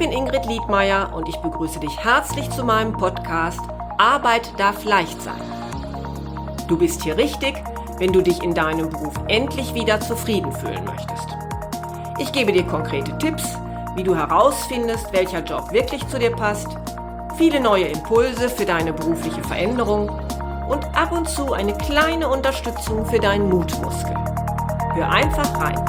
bin Ingrid Liedmeier und ich begrüße dich herzlich zu meinem Podcast Arbeit darf leicht sein. Du bist hier richtig, wenn du dich in deinem Beruf endlich wieder zufrieden fühlen möchtest. Ich gebe dir konkrete Tipps, wie du herausfindest, welcher Job wirklich zu dir passt, viele neue Impulse für deine berufliche Veränderung und ab und zu eine kleine Unterstützung für deinen Mutmuskel. Hör einfach rein.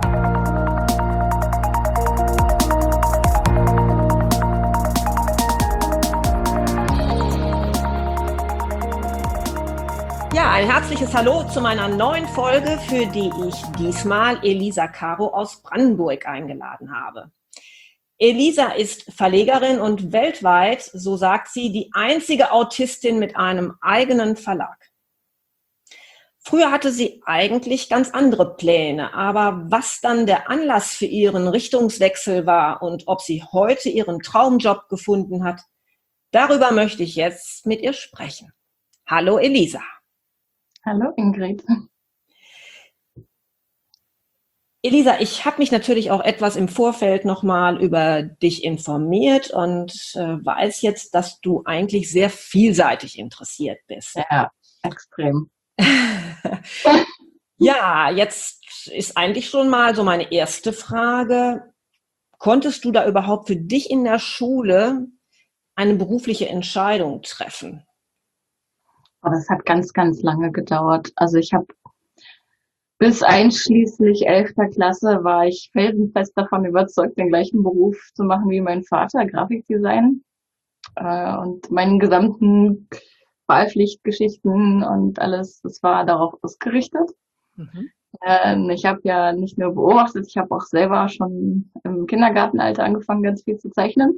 Ja, ein herzliches Hallo zu meiner neuen Folge, für die ich diesmal Elisa Caro aus Brandenburg eingeladen habe. Elisa ist Verlegerin und weltweit, so sagt sie, die einzige Autistin mit einem eigenen Verlag. Früher hatte sie eigentlich ganz andere Pläne, aber was dann der Anlass für ihren Richtungswechsel war und ob sie heute ihren Traumjob gefunden hat, darüber möchte ich jetzt mit ihr sprechen. Hallo Elisa. Hallo Ingrid. Elisa, ich habe mich natürlich auch etwas im Vorfeld nochmal über dich informiert und weiß jetzt, dass du eigentlich sehr vielseitig interessiert bist. Ja, extrem. Ja, jetzt ist eigentlich schon mal so meine erste Frage. Konntest du da überhaupt für dich in der Schule eine berufliche Entscheidung treffen? Aber es hat ganz, ganz lange gedauert. Also ich habe bis einschließlich 11. Klasse war ich felsenfest davon überzeugt, den gleichen Beruf zu machen wie mein Vater, Grafikdesign. Und meinen gesamten Wahlpflichtgeschichten und alles, das war darauf ausgerichtet. Ich habe ja nicht nur beobachtet, ich habe auch selber schon im Kindergartenalter angefangen, ganz viel zu zeichnen.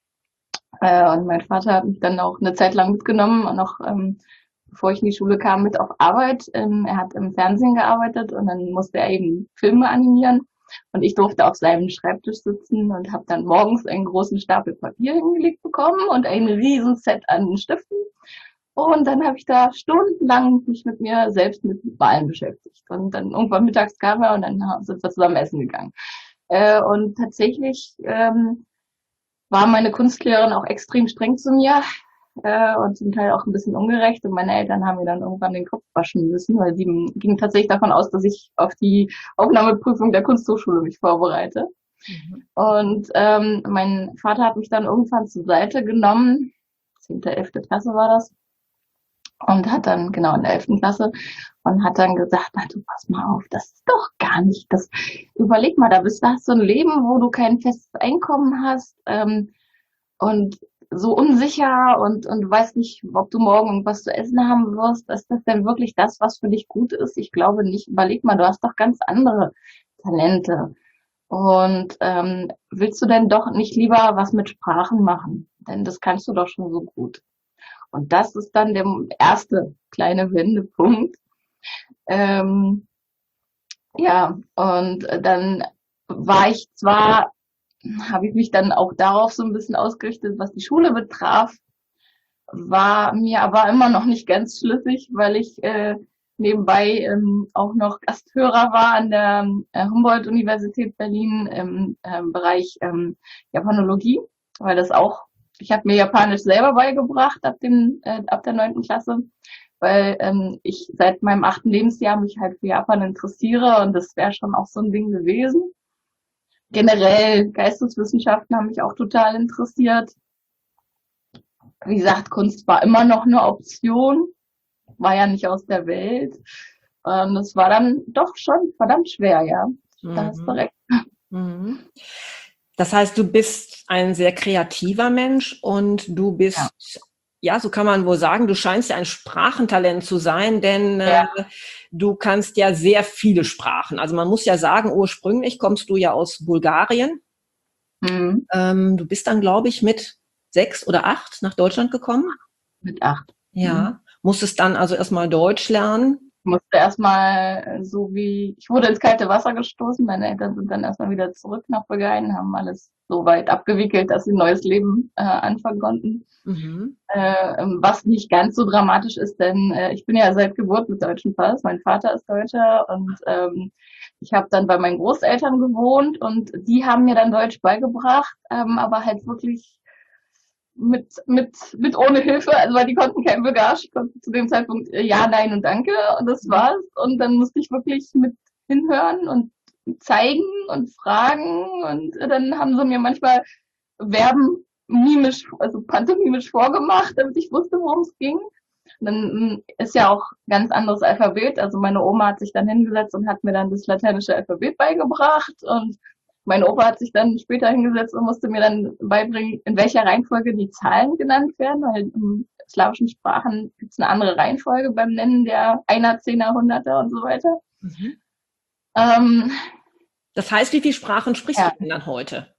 Und mein Vater hat mich dann auch eine Zeit lang mitgenommen und auch bevor ich in die Schule kam, mit auf Arbeit. Er hat im Fernsehen gearbeitet und dann musste er eben Filme animieren. Und ich durfte auf seinem Schreibtisch sitzen und habe dann morgens einen großen Stapel Papier hingelegt bekommen und ein riesen Set an Stiften. Und dann habe ich da stundenlang mich mit mir selbst mit Malen beschäftigt. Und dann irgendwann mittags kam er und dann sind wir zusammen essen gegangen. Und tatsächlich war meine Kunstlehrerin auch extrem streng zu mir. Und zum Teil auch ein bisschen ungerecht. Und meine Eltern haben mir dann irgendwann den Kopf waschen müssen, weil sie gingen tatsächlich davon aus, dass ich auf die Aufnahmeprüfung der Kunsthochschule mich vorbereite. Und mein Vater hat mich dann irgendwann zur Seite genommen, 10., 11. Klasse war das, und hat dann, genau, in der 11. Klasse, und hat dann gesagt, na du, pass mal auf, das ist doch gar nicht, das, überleg mal, da hast du ein Leben, wo du kein festes Einkommen hast, und so unsicher und weißt nicht, ob du morgen irgendwas zu essen haben wirst. Ist das denn wirklich das, was für dich gut ist? Ich glaube nicht. Überleg mal, du hast doch ganz andere Talente. Und willst du denn doch nicht lieber was mit Sprachen machen? Denn das kannst du doch schon so gut. Und das ist dann der erste kleine Wendepunkt. Ja, und dann war ich zwar, habe ich mich dann auch darauf so ein bisschen ausgerichtet, was die Schule betraf, war mir aber immer noch nicht ganz schlüssig, weil ich nebenbei auch noch Gasthörer war an der Humboldt-Universität Berlin im Bereich Japanologie, weil das auch, ich habe mir Japanisch selber beigebracht ab der 9. Klasse, weil ich seit meinem 8. Lebensjahr mich halt für Japan interessiere und das wäre schon auch so ein Ding gewesen. Generell Geisteswissenschaften haben mich auch total interessiert. Wie gesagt, Kunst war immer noch eine Option, war ja nicht aus der Welt. Das war dann doch schon verdammt schwer, ja. Da hast du recht. Das heißt, du bist ein sehr kreativer Mensch und du bist, ja, so kann man wohl sagen, du scheinst ja ein Sprachentalent zu sein, denn du kannst ja sehr viele Sprachen. Also man muss ja sagen, ursprünglich kommst du ja aus Bulgarien. Du bist dann, glaube ich, mit 6 oder 8 nach Deutschland gekommen. Mit 8. Ja, musstest dann also erstmal Deutsch lernen. musste erstmal ich wurde ins kalte Wasser gestoßen. Meine Eltern sind dann erstmal wieder zurück nach Bulgarien, haben alles so weit abgewickelt, dass sie ein neues Leben anfangen konnten. Mhm. Was nicht ganz so dramatisch ist, denn ich bin ja seit Geburt mit deutschem Pass. Mein Vater ist Deutscher und ich habe dann bei meinen Großeltern gewohnt und die haben mir dann Deutsch beigebracht, aber halt wirklich mit ohne Hilfe, also weil die konnten kein Bulgarisch, ich konnte zu dem Zeitpunkt ja, nein und danke und das war's. Und dann musste ich wirklich mit hinhören und zeigen und fragen und dann haben sie mir manchmal Verben mimisch, also pantomimisch vorgemacht, damit ich wusste, worum es ging. Und dann ist ja auch ganz anderes Alphabet. Also meine Oma hat sich dann hingesetzt und hat mir dann das lateinische Alphabet beigebracht und mein Opa hat sich dann später hingesetzt und musste mir dann beibringen, in welcher Reihenfolge die Zahlen genannt werden, weil in slawischen Sprachen gibt es eine andere Reihenfolge beim Nennen der Einer, Zehner, Hunderter und so weiter. Mhm. Ähm, Das heißt, wie viele Sprachen sprichst du ja, denn dann heute?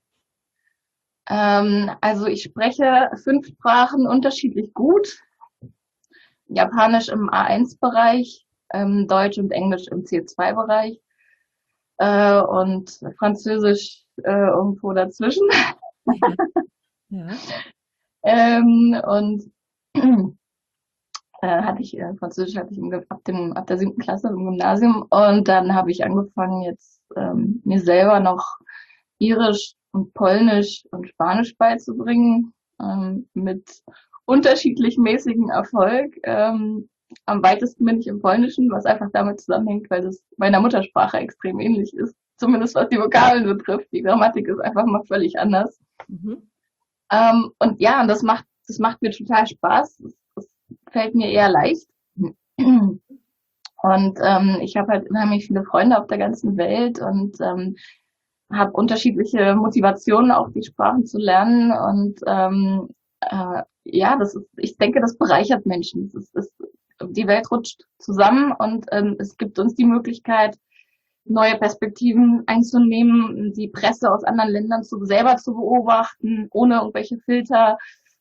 also ich spreche 5 Sprachen unterschiedlich gut. Japanisch im A1-Bereich, Deutsch und Englisch im C2-Bereich und Französisch irgendwo dazwischen. Ja. Ja. Und Französisch hatte ich ab der 7. Klasse im Gymnasium und dann habe ich angefangen jetzt mir selber noch Irisch und Polnisch und Spanisch beizubringen mit unterschiedlich mäßigem Erfolg. Am weitesten bin ich im Polnischen, was einfach damit zusammenhängt, weil das meiner Muttersprache extrem ähnlich ist. Zumindest was die Vokabeln betrifft. Die Grammatik ist einfach mal völlig anders. Mhm. Und ja, und das macht mir total Spaß. Das fällt mir eher leicht. Und ich habe halt unheimlich viele Freunde auf der ganzen Welt und habe unterschiedliche Motivationen, auch die Sprachen zu lernen. Und ja, ich denke, das bereichert Menschen. Die Welt rutscht zusammen und es gibt uns die Möglichkeit, neue Perspektiven einzunehmen, die Presse aus anderen Ländern selber zu beobachten, ohne irgendwelche Filter.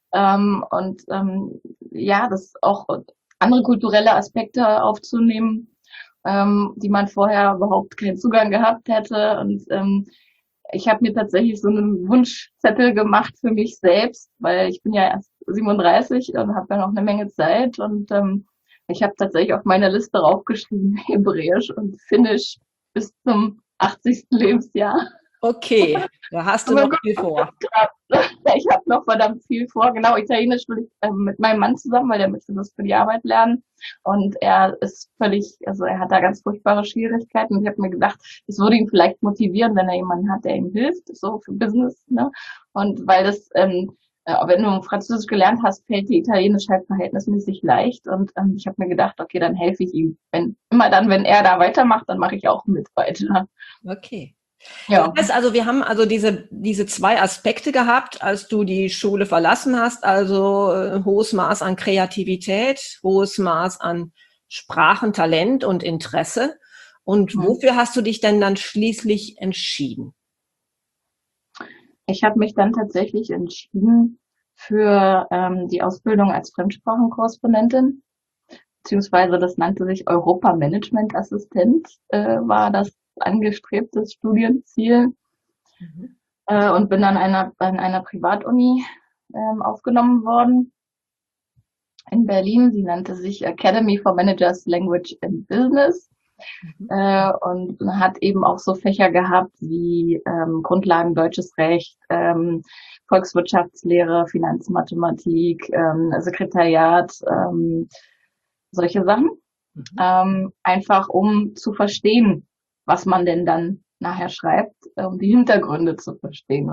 Ja, das auch andere kulturelle Aspekte aufzunehmen, die man vorher überhaupt keinen Zugang gehabt hätte. Und ich habe mir tatsächlich so einen Wunschzettel gemacht für mich selbst, weil ich bin ja erst 37 und habe ja noch eine Menge Zeit. Und ich habe tatsächlich auf meiner Liste raufgeschrieben, Hebräisch und Finnisch bis zum 80. Lebensjahr. Okay, da hast du Aber noch gut, viel vor. ich habe noch verdammt viel vor. Genau, Italienisch will ich mit meinem Mann zusammen, weil der möchte das für die Arbeit lernen. Und er ist also er hat da ganz furchtbare Schwierigkeiten. Und ich habe mir gedacht, es würde ihn vielleicht motivieren, wenn er jemanden hat, der ihm hilft, so für Business. Ne? Und weil wenn du Französisch gelernt hast, fällt dir Italienisch halt verhältnismäßig leicht. Und ich habe mir gedacht, okay, dann helfe ich ihm. Wenn er da weitermacht, dann mache ich auch mit weiter. Okay. Das Ja. heißt also, wir haben also diese zwei Aspekte gehabt, als du die Schule verlassen hast, also hohes Maß an Kreativität, hohes Maß an Sprachentalent und Interesse. Und Hm. wofür hast du dich denn dann schließlich entschieden? Ich habe mich dann tatsächlich entschieden für die Ausbildung als Fremdsprachenkorrespondentin, beziehungsweise das nannte sich Europa-Management-Assistent, war das angestrebte Studienziel Mhm. und bin dann an einer Privatuni aufgenommen worden in Berlin. Die nannte sich Academy for Managers Language and Business. Mhm. Und hat eben auch so Fächer gehabt wie Grundlagen deutsches Recht, Volkswirtschaftslehre, Finanzmathematik, Sekretariat, solche Sachen. Mhm. Einfach um zu verstehen, was man denn dann nachher schreibt, um die Hintergründe zu verstehen,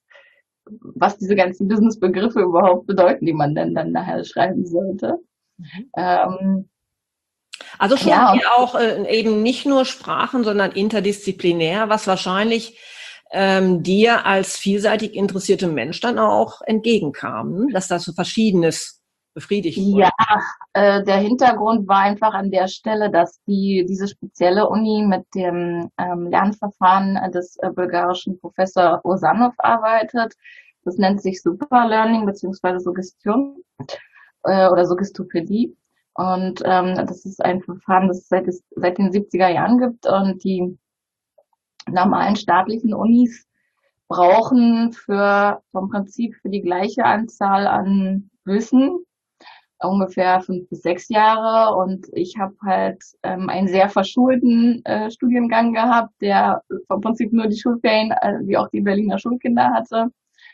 was diese ganzen Business-Begriffe überhaupt bedeuten, die man denn dann nachher schreiben sollte. Mhm. Ähm, Also schon ja, eher auch eben nicht nur Sprachen, sondern interdisziplinär, was wahrscheinlich dir als vielseitig interessierte Mensch dann auch entgegenkam, ne? Dass das so Verschiedenes befriedigt wurde. ja, der Hintergrund war einfach an der Stelle, dass diese spezielle Uni mit dem Lernverfahren des bulgarischen Professor Ursanov arbeitet. Das nennt sich Superlearning beziehungsweise Suggestion oder Suggestopädie. Und das ist ein Verfahren, das es seit den 70er Jahren gibt. Und die normalen staatlichen Unis brauchen vom Prinzip für die gleiche Anzahl an Wissen ungefähr 5 bis 6 Jahre. Und ich habe halt einen sehr verschulten Studiengang gehabt, der vom Prinzip nur die Schulferien, wie auch die Berliner Schulkinder hatte.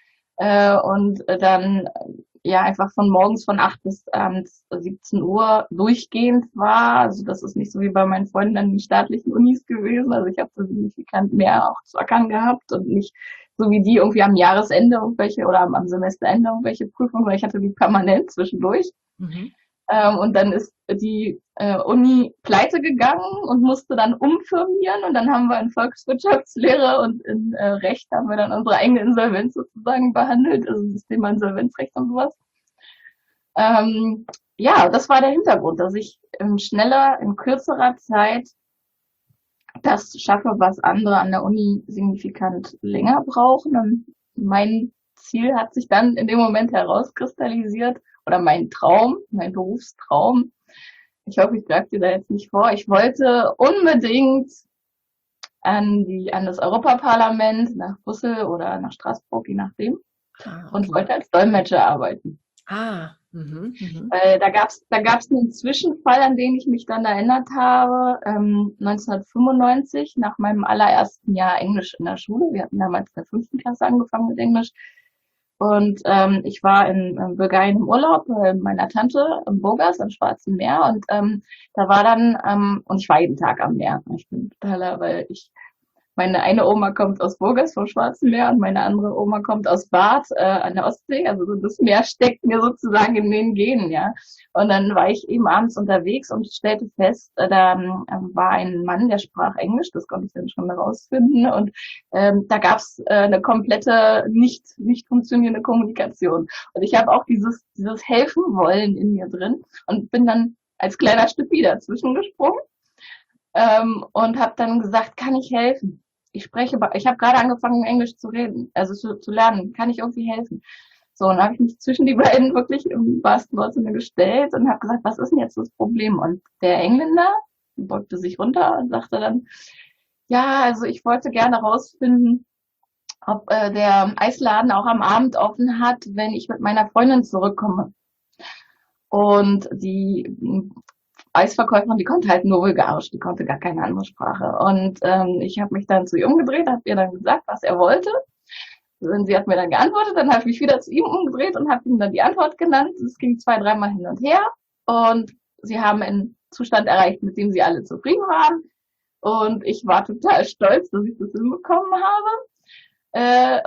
Dann ja einfach von morgens von 8 bis abends 17 Uhr durchgehend war. Also das ist nicht so wie bei meinen Freunden an den staatlichen Unis gewesen. Also ich habe so signifikant mehr auch zu ackern gehabt und nicht so wie die irgendwie am Jahresende irgendwelche oder am Semesterende irgendwelche Prüfungen, weil ich hatte die permanent zwischendurch. Mhm. Und dann ist die Uni pleite gegangen und musste dann umfirmieren. Und dann haben wir in Volkswirtschaftslehre und in Recht haben wir dann unsere eigene Insolvenz sozusagen behandelt, also das Thema Insolvenzrecht und sowas. Ja, das war der Hintergrund, dass ich in kürzerer Zeit das schaffe, was andere an der Uni signifikant länger brauchen. Und mein Ziel hat sich dann in dem Moment herauskristallisiert, oder mein Berufstraum. Ich hoffe, ich greife dir da jetzt nicht vor. Ich wollte unbedingt an das Europaparlament nach Brüssel oder nach Straßburg, je nachdem, und wollte als Dolmetscher arbeiten. Weil da gab's einen Zwischenfall, an den ich mich dann erinnert habe, 1995, nach meinem allerersten Jahr Englisch in der Schule. Wir hatten damals in der 5. Klasse angefangen mit Englisch. Und ich war in Bulgarien im Urlaub bei meiner Tante im Burgas am Schwarzen Meer. Und da war dann, und ich war jeden Tag am Meer. Ich bin totaler, meine eine Oma kommt aus Burgas vom Schwarzen Meer und meine andere Oma kommt aus Barth an der Ostsee. Also das Meer steckt mir sozusagen in den Genen, ja. Und dann war ich eben abends unterwegs und stellte fest, da war ein Mann, der sprach Englisch, das konnte ich dann schon herausfinden. Und da gab's eine komplette nicht funktionierende Kommunikation. Und ich habe auch dieses Helfen wollen in mir drin und bin dann als kleiner Stüppi dazwischen gesprungen und habe dann gesagt, kann ich helfen? Ich habe gerade angefangen, Englisch zu reden, also zu lernen. Kann ich irgendwie helfen? So, und dann habe ich mich zwischen die beiden wirklich im wahrsten Sinne gestellt und habe gesagt, was ist denn jetzt das Problem? Und der Engländer beugte sich runter und sagte dann, ja, also ich wollte gerne rausfinden, ob der Eisladen auch am Abend offen hat, wenn ich mit meiner Freundin zurückkomme. Und die Eisverkäuferin, die konnte halt nur Bulgarisch, die konnte gar keine andere Sprache. Und ich habe mich dann zu ihr umgedreht, habe ihr dann gesagt, was er wollte. Und sie hat mir dann geantwortet, dann habe ich mich wieder zu ihm umgedreht und habe ihm dann die Antwort genannt. Es ging 2, 3 Mal hin und her und sie haben einen Zustand erreicht, mit dem sie alle zufrieden waren. Und ich war total stolz, dass ich das hinbekommen habe.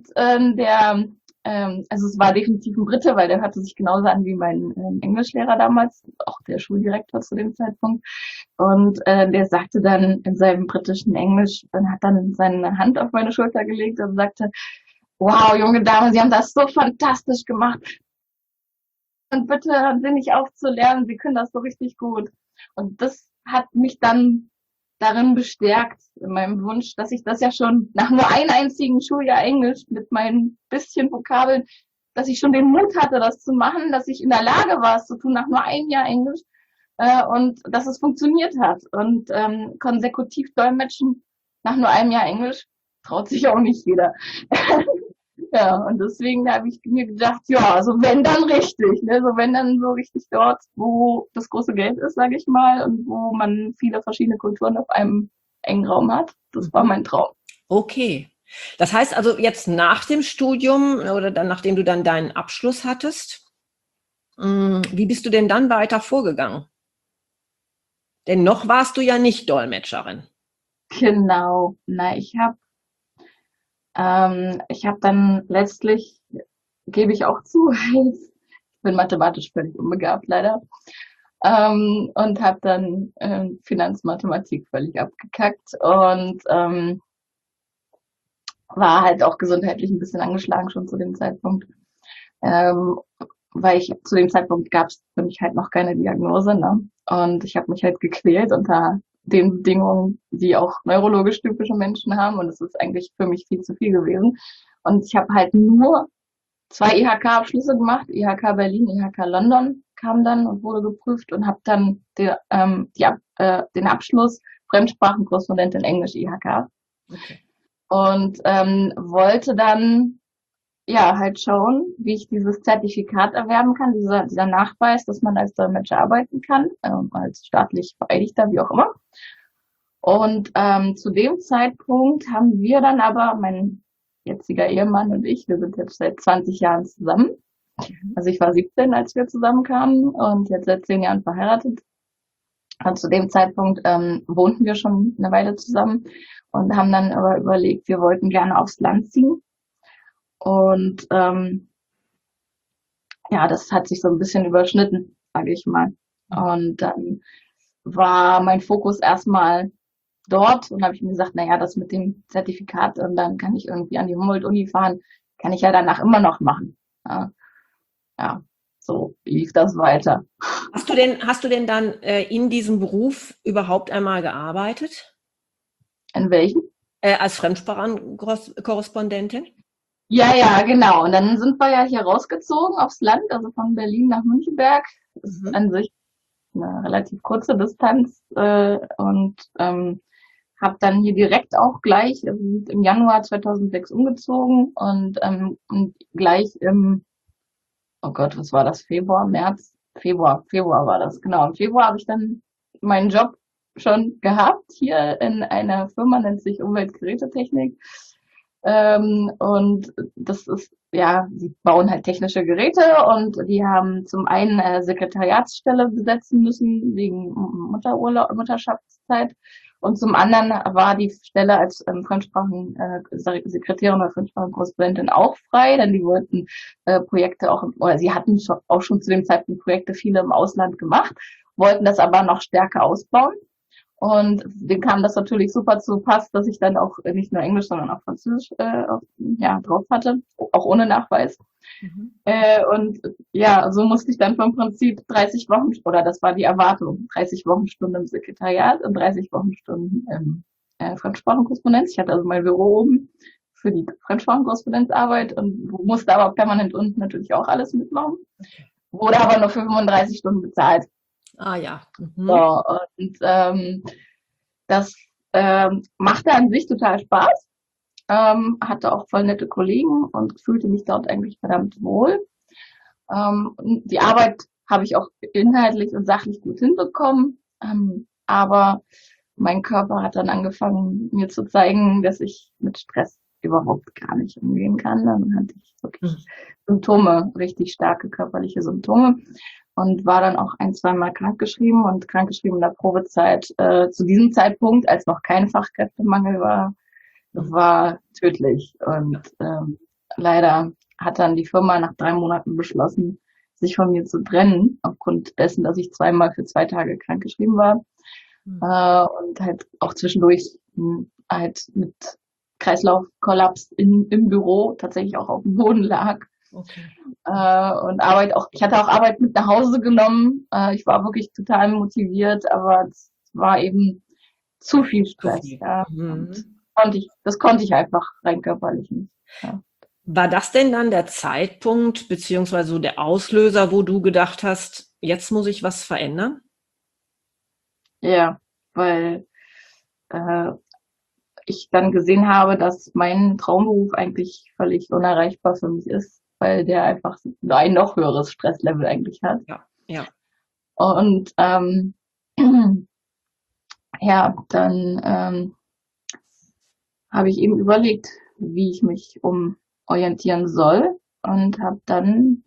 Also es war definitiv ein Brite, weil der hörte sich genauso an wie mein Englischlehrer damals, auch der Schuldirektor zu dem Zeitpunkt. Und der sagte dann in seinem britischen Englisch, dann hat dann seine Hand auf meine Schulter gelegt und sagte, wow, junge Dame, Sie haben das so fantastisch gemacht. Und bitte hören Sie nicht auf zu lernen, Sie können das so richtig gut. Und das hat mich dann darin bestärkt, in meinem Wunsch, dass ich das ja schon nach nur einem einzigen Schuljahr Englisch mit meinen bisschen Vokabeln, dass ich schon den Mut hatte, das zu machen, dass ich in der Lage war, es zu tun nach nur einem Jahr Englisch und dass es funktioniert hat. Und konsekutiv dolmetschen nach nur einem Jahr Englisch traut sich auch nicht jeder. Ja, und deswegen habe ich mir gedacht, ja, also wenn dann richtig, ne? So wenn dann so richtig dort, wo das große Geld ist, sage ich mal, und wo man viele verschiedene Kulturen auf einem engen Raum hat. Das war mein Traum. Okay. Das heißt also jetzt nach dem Studium oder dann, nachdem du dann deinen Abschluss hattest, wie bist du denn dann weiter vorgegangen? Denn noch warst du ja nicht Dolmetscherin. Genau. Na, ich habe dann letztlich, gebe ich auch zu, ich bin mathematisch völlig unbegabt leider, und habe dann Finanzmathematik völlig abgekackt und war halt auch gesundheitlich ein bisschen angeschlagen schon zu dem Zeitpunkt, weil zu dem Zeitpunkt gab es für mich halt noch keine Diagnose, ne? Und ich habe mich halt gequält unter den Bedingungen, die auch neurologisch typische Menschen haben. Und es ist eigentlich für mich viel zu viel gewesen. Und ich habe halt nur 2 IHK-Abschlüsse gemacht, IHK Berlin, IHK London. kam dann und wurde geprüft und habe dann den Abschluss Fremdsprachenkorrespondentin Englisch IHK Okay. und wollte dann ja halt schauen, wie ich dieses Zertifikat erwerben kann, dieser Nachweis, dass man als Dolmetscher arbeiten kann, als staatlich Vereidigter, wie auch immer. Und zu dem Zeitpunkt haben wir dann aber, mein jetziger Ehemann und ich, wir sind jetzt seit 20 Jahren zusammen. Also ich war 17, als wir zusammenkamen und jetzt seit 10 Jahren verheiratet. Und zu dem Zeitpunkt wohnten wir schon eine Weile zusammen und haben dann aber überlegt, wir wollten gerne aufs Land ziehen. Und ja, das hat sich so ein bisschen überschnitten, sage ich mal. Und dann war mein Fokus erstmal dort und habe ich mir gesagt, naja, das mit dem Zertifikat und dann kann ich irgendwie an die Humboldt-Uni fahren, kann ich ja danach immer noch machen. Ja, ja, so lief das weiter. Hast du denn dann in diesem Beruf überhaupt einmal gearbeitet? In welchen? Als Fremdsprachenkorrespondentin? Ja, genau. Und dann sind wir ja hier rausgezogen aufs Land, also von Berlin nach Münchenberg. Das ist an sich eine relativ kurze Distanz und habe dann hier direkt auch gleich im Januar 2006 umgezogen und gleich oh Gott, was war das? Februar war das, genau. Im Februar habe ich dann meinen Job schon gehabt, hier in einer Firma, nennt sich Umweltgerätetechnik. Und das ist, ja, sie bauen halt technische Geräte und die haben zum einen Sekretariatsstelle besetzen müssen wegen Mutterschaftszeit und zum anderen war die Stelle als Sekretärin oder Fremdsprachenkorrespondentin auch frei, denn die wollten Projekte auch, oder sie hatten auch schon zu dem Zeitpunkt Projekte viele im Ausland gemacht, wollten das aber noch stärker ausbauen. Und dem kam das natürlich super zu Pass, dass ich dann auch nicht nur Englisch, sondern auch Französisch drauf hatte, auch ohne Nachweis. Und ja, so musste ich dann vom Prinzip 30 Wochen, oder das war die Erwartung, 30 Wochenstunden im Sekretariat und 30 Wochenstunden im Fremdsprachenkorrespondenz. Ich hatte also mein Büro oben für die Fremdsprachenkorrespondenzarbeit und musste aber permanent unten natürlich auch alles mitmachen. Wurde aber nur für 35 Stunden bezahlt. Ah ja. So, und das machte an sich total Spaß, hatte auch voll nette Kollegen und fühlte mich dort eigentlich verdammt wohl. Die Arbeit habe ich auch inhaltlich und sachlich gut hinbekommen, aber mein Körper hat dann angefangen, mir zu zeigen, dass ich mit Stress überhaupt gar nicht umgehen kann. Dann hatte ich wirklich Symptome, richtig starke körperliche Symptome und war dann auch 1, 2 Mal krankgeschrieben und krankgeschrieben in der Probezeit zu diesem Zeitpunkt, als noch kein Fachkräftemangel war tödlich. Und leider hat dann die Firma nach 3 Monaten beschlossen, sich von mir zu trennen, aufgrund dessen, dass ich 2 Mal für 2 Tage krankgeschrieben war. Und halt auch zwischendurch halt mit Kreislaufkollaps im Büro tatsächlich auch auf dem Boden lag. Okay. Und ich hatte auch Arbeit mit nach Hause genommen. Ich war wirklich total motiviert, aber es war eben zu viel Stress. Ja. Das konnte ich einfach rein körperlich nicht. Ja. War das denn dann der Zeitpunkt, beziehungsweise so der Auslöser, wo du gedacht hast, jetzt muss ich was verändern? Ja, weil ich dann gesehen habe, dass mein Traumberuf eigentlich völlig unerreichbar für mich ist, weil der einfach ein noch höheres Stresslevel eigentlich hat. Ja. Und ja, dann habe ich eben überlegt, wie ich mich umorientieren soll und habe dann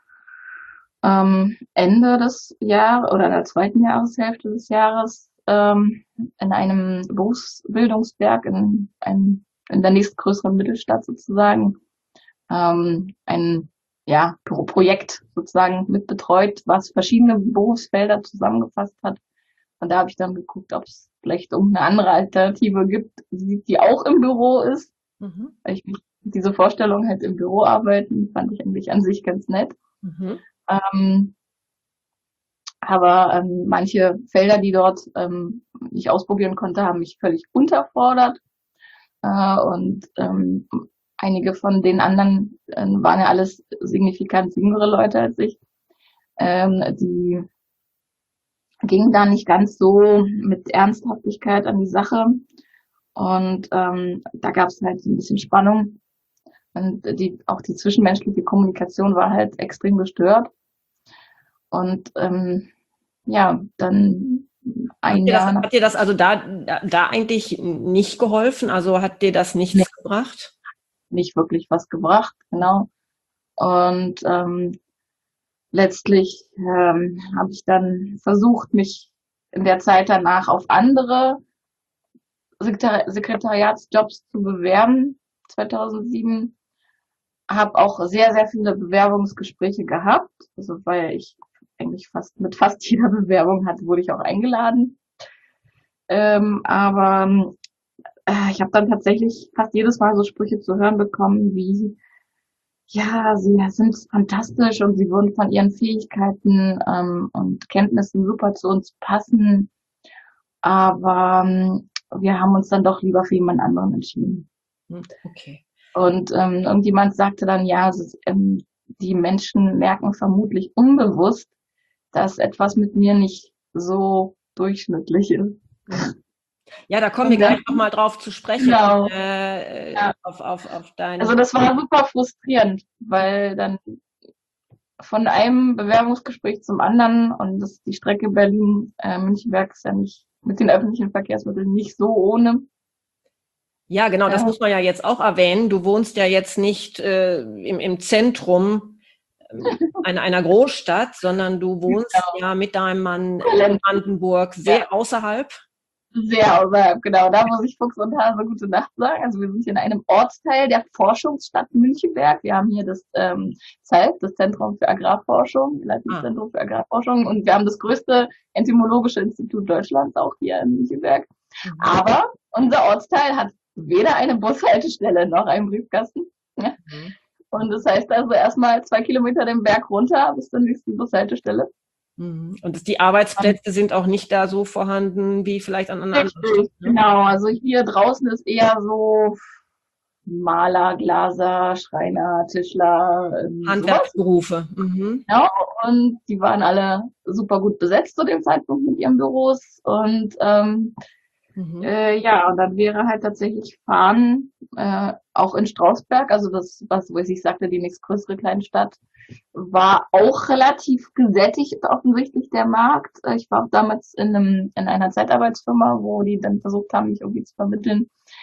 Ende des Jahres oder in der zweiten Jahreshälfte des Jahres in einem Berufsbildungswerk in der nächstgrößeren Mittelstadt sozusagen ein Projekt sozusagen mitbetreut, was verschiedene Berufsfelder zusammengefasst hat. Und da habe ich dann geguckt, ob es vielleicht irgendeine andere Alternative gibt, die auch im Büro ist. Weil ich diese Vorstellung halt im Büro arbeiten, fand ich eigentlich an sich ganz nett. Aber manche Felder, die dort ich ausprobieren konnte, haben mich völlig unterfordert. Und einige von den anderen waren ja alles signifikant jüngere Leute als ich. Die ging da nicht ganz so mit Ernsthaftigkeit an die Sache. Und da gab es halt so ein bisschen Spannung. Und auch die zwischenmenschliche Kommunikation war halt extrem gestört. Und ja, dann ein Jahr nach. Hat dir das also da eigentlich nicht geholfen? Also hat dir das Nee, nichts gebracht? nicht wirklich was gebracht, genau. Und letztlich habe ich dann versucht, mich in der Zeit danach auf andere Sekretariatsjobs zu bewerben, 2007. Habe auch sehr, sehr viele Bewerbungsgespräche gehabt. Also weil ich eigentlich fast jeder Bewerbung wurde ich auch eingeladen. Aber ich habe dann tatsächlich fast jedes Mal so Sprüche zu hören bekommen wie, ja, sie sind fantastisch und sie würden von ihren Fähigkeiten und Kenntnissen super zu uns passen. Aber wir haben uns dann doch lieber für jemand anderen entschieden. Okay. Und irgendjemand sagte dann, ja, die Menschen merken vermutlich unbewusst, dass etwas mit mir nicht so durchschnittlich ist. Ja, da kommen wir Und dann, gleich nochmal drauf zu sprechen, genau, ja. auf deine. Also das war super frustrierend, weil dann von einem Bewerbungsgespräch zum anderen und die Strecke Berlin-Müncheberg ist ja nicht mit den öffentlichen Verkehrsmitteln nicht so ohne. Ja, genau, das muss man ja jetzt auch erwähnen. Du wohnst ja jetzt nicht im Zentrum einer Großstadt, sondern du wohnst ja mit deinem Mann in Brandenburg sehr außerhalb. Sehr außerhalb, genau. Da muss ich Fuchs und Hase gute Nacht sagen. Also wir sind hier in einem Ortsteil der Forschungsstadt Münchenberg. Wir haben hier das ZEALF, das Zentrum für Agrarforschung, Leitungszentrum für Agrarforschung. Und wir haben das größte entomologische Institut Deutschlands auch hier in Münchenberg. Aber unser Ortsteil hat weder eine Bushaltestelle noch einen Briefkasten. Ja. Und das heißt also erstmal 2 Kilometer den Berg runter bis zur nächsten Bushaltestelle. Und die Arbeitsplätze sind auch nicht da so vorhanden wie vielleicht an anderen Stellen. Ne? Genau, also hier draußen ist eher so Maler, Glaser, Schreiner, Tischler, Handwerksberufe. Genau, und die waren alle super gut besetzt zu dem Zeitpunkt mit ihren Büros. Und ja, und dann wäre halt tatsächlich Fahren auch in Strausberg, also das, wo ich sagte, die nächstgrößere Kleinstadt, war auch relativ gesättigt offensichtlich der Markt. Ich war auch damals in einer Zeitarbeitsfirma, wo die dann versucht haben, mich irgendwie zu vermitteln.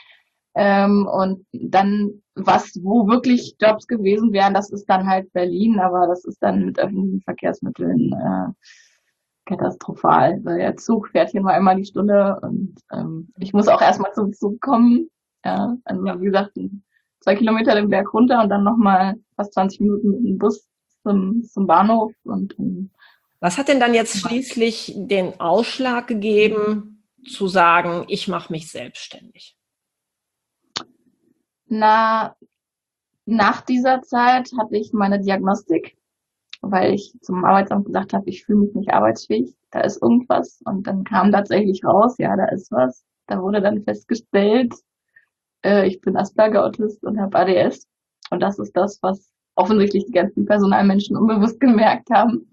Und dann, wo wirklich Jobs gewesen wären, das ist dann halt Berlin, aber das ist dann mit öffentlichen Verkehrsmitteln katastrophal, weil der Zug fährt hier nur einmal die Stunde und ich muss auch erstmal zum Zug kommen. Ja, also wie gesagt, 2 Kilometer den Berg runter und dann nochmal fast 20 Minuten mit dem Bus zum Bahnhof. Und was hat denn dann jetzt schließlich den Ausschlag gegeben, zu sagen, ich mache mich selbstständig? Nach dieser Zeit hatte ich meine Diagnostik, weil ich zum Arbeitsamt gesagt habe, ich fühle mich nicht arbeitsfähig, da ist irgendwas. Und dann kam tatsächlich raus, ja, da ist was. Da wurde dann festgestellt, ich bin Asperger-Autist und habe ADS. Und das ist das, was offensichtlich die ganzen Personalmenschen unbewusst gemerkt haben.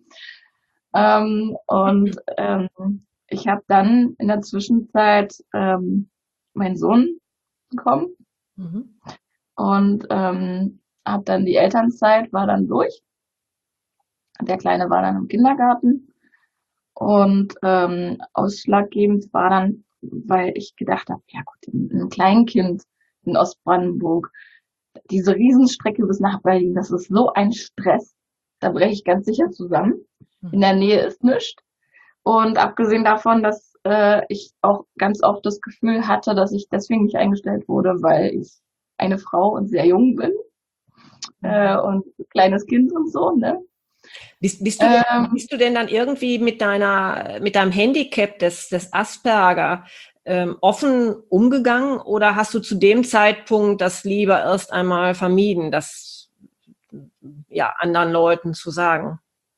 Ich habe dann in der Zwischenzeit meinen Sohn bekommen und habe dann die Elternzeit, war dann durch. Der Kleine war dann im Kindergarten und ausschlaggebend war dann, weil ich gedacht habe, ja gut, ein Kleinkind in Ostbrandenburg, diese Riesenstrecke bis nach Berlin, das ist so ein Stress, da breche ich ganz sicher zusammen. In der Nähe ist nichts. Und abgesehen davon, dass ich auch ganz oft das Gefühl hatte, dass ich deswegen nicht eingestellt wurde, weil ich eine Frau und sehr jung bin und kleines Kind und so, ne? Bist du denn dann irgendwie mit deinem Handicap des Asperger offen umgegangen oder hast du zu dem Zeitpunkt das lieber erst einmal vermieden, das ja anderen Leuten zu sagen?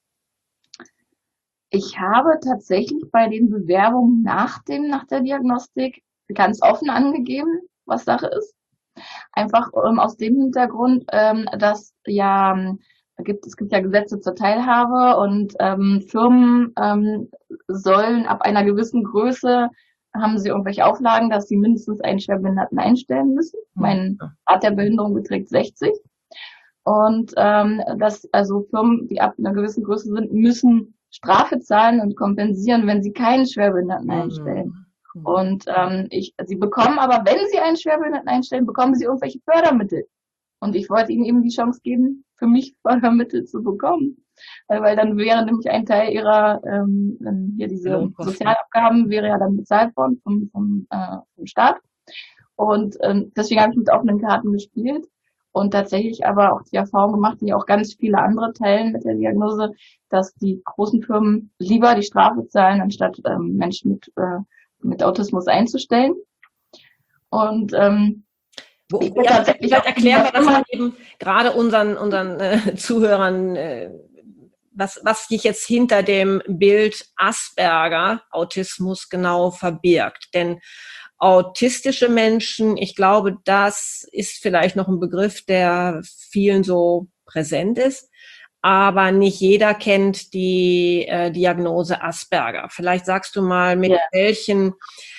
Ich habe tatsächlich bei den Bewerbungen nach der Diagnostik ganz offen angegeben, was Sache ist. Einfach aus dem Hintergrund, dass ja es gibt ja Gesetze zur Teilhabe und Firmen sollen ab einer gewissen Größe, haben sie irgendwelche Auflagen, dass sie mindestens einen Schwerbehinderten einstellen müssen. Mein Grad der Behinderung beträgt 60. Und dass also Firmen, die ab einer gewissen Größe sind, müssen Strafe zahlen und kompensieren, wenn sie keinen Schwerbehinderten einstellen. Und sie bekommen aber, wenn sie einen Schwerbehinderten einstellen, bekommen sie irgendwelche Fördermittel. Und ich wollte ihnen eben die Chance geben, für mich Fördermittel zu bekommen. Weil dann wäre nämlich ein Teil ihrer, hier diese Sozialabgaben wäre ja dann bezahlt worden vom Staat. Und deswegen habe ich mit offenen Karten gespielt und tatsächlich aber auch die Erfahrung gemacht, die auch ganz viele andere teilen mit der Diagnose, dass die großen Firmen lieber die Strafe zahlen, anstatt Menschen mit Autismus einzustellen. Und vielleicht erklären wir das mal eben gerade unseren Zuhörern, was sich jetzt hinter dem Bild Asperger Autismus genau verbirgt. Denn autistische Menschen, ich glaube, das ist vielleicht noch ein Begriff, der vielen so präsent ist, aber nicht jeder kennt die Diagnose Asperger. Vielleicht sagst du mal, mit welchen,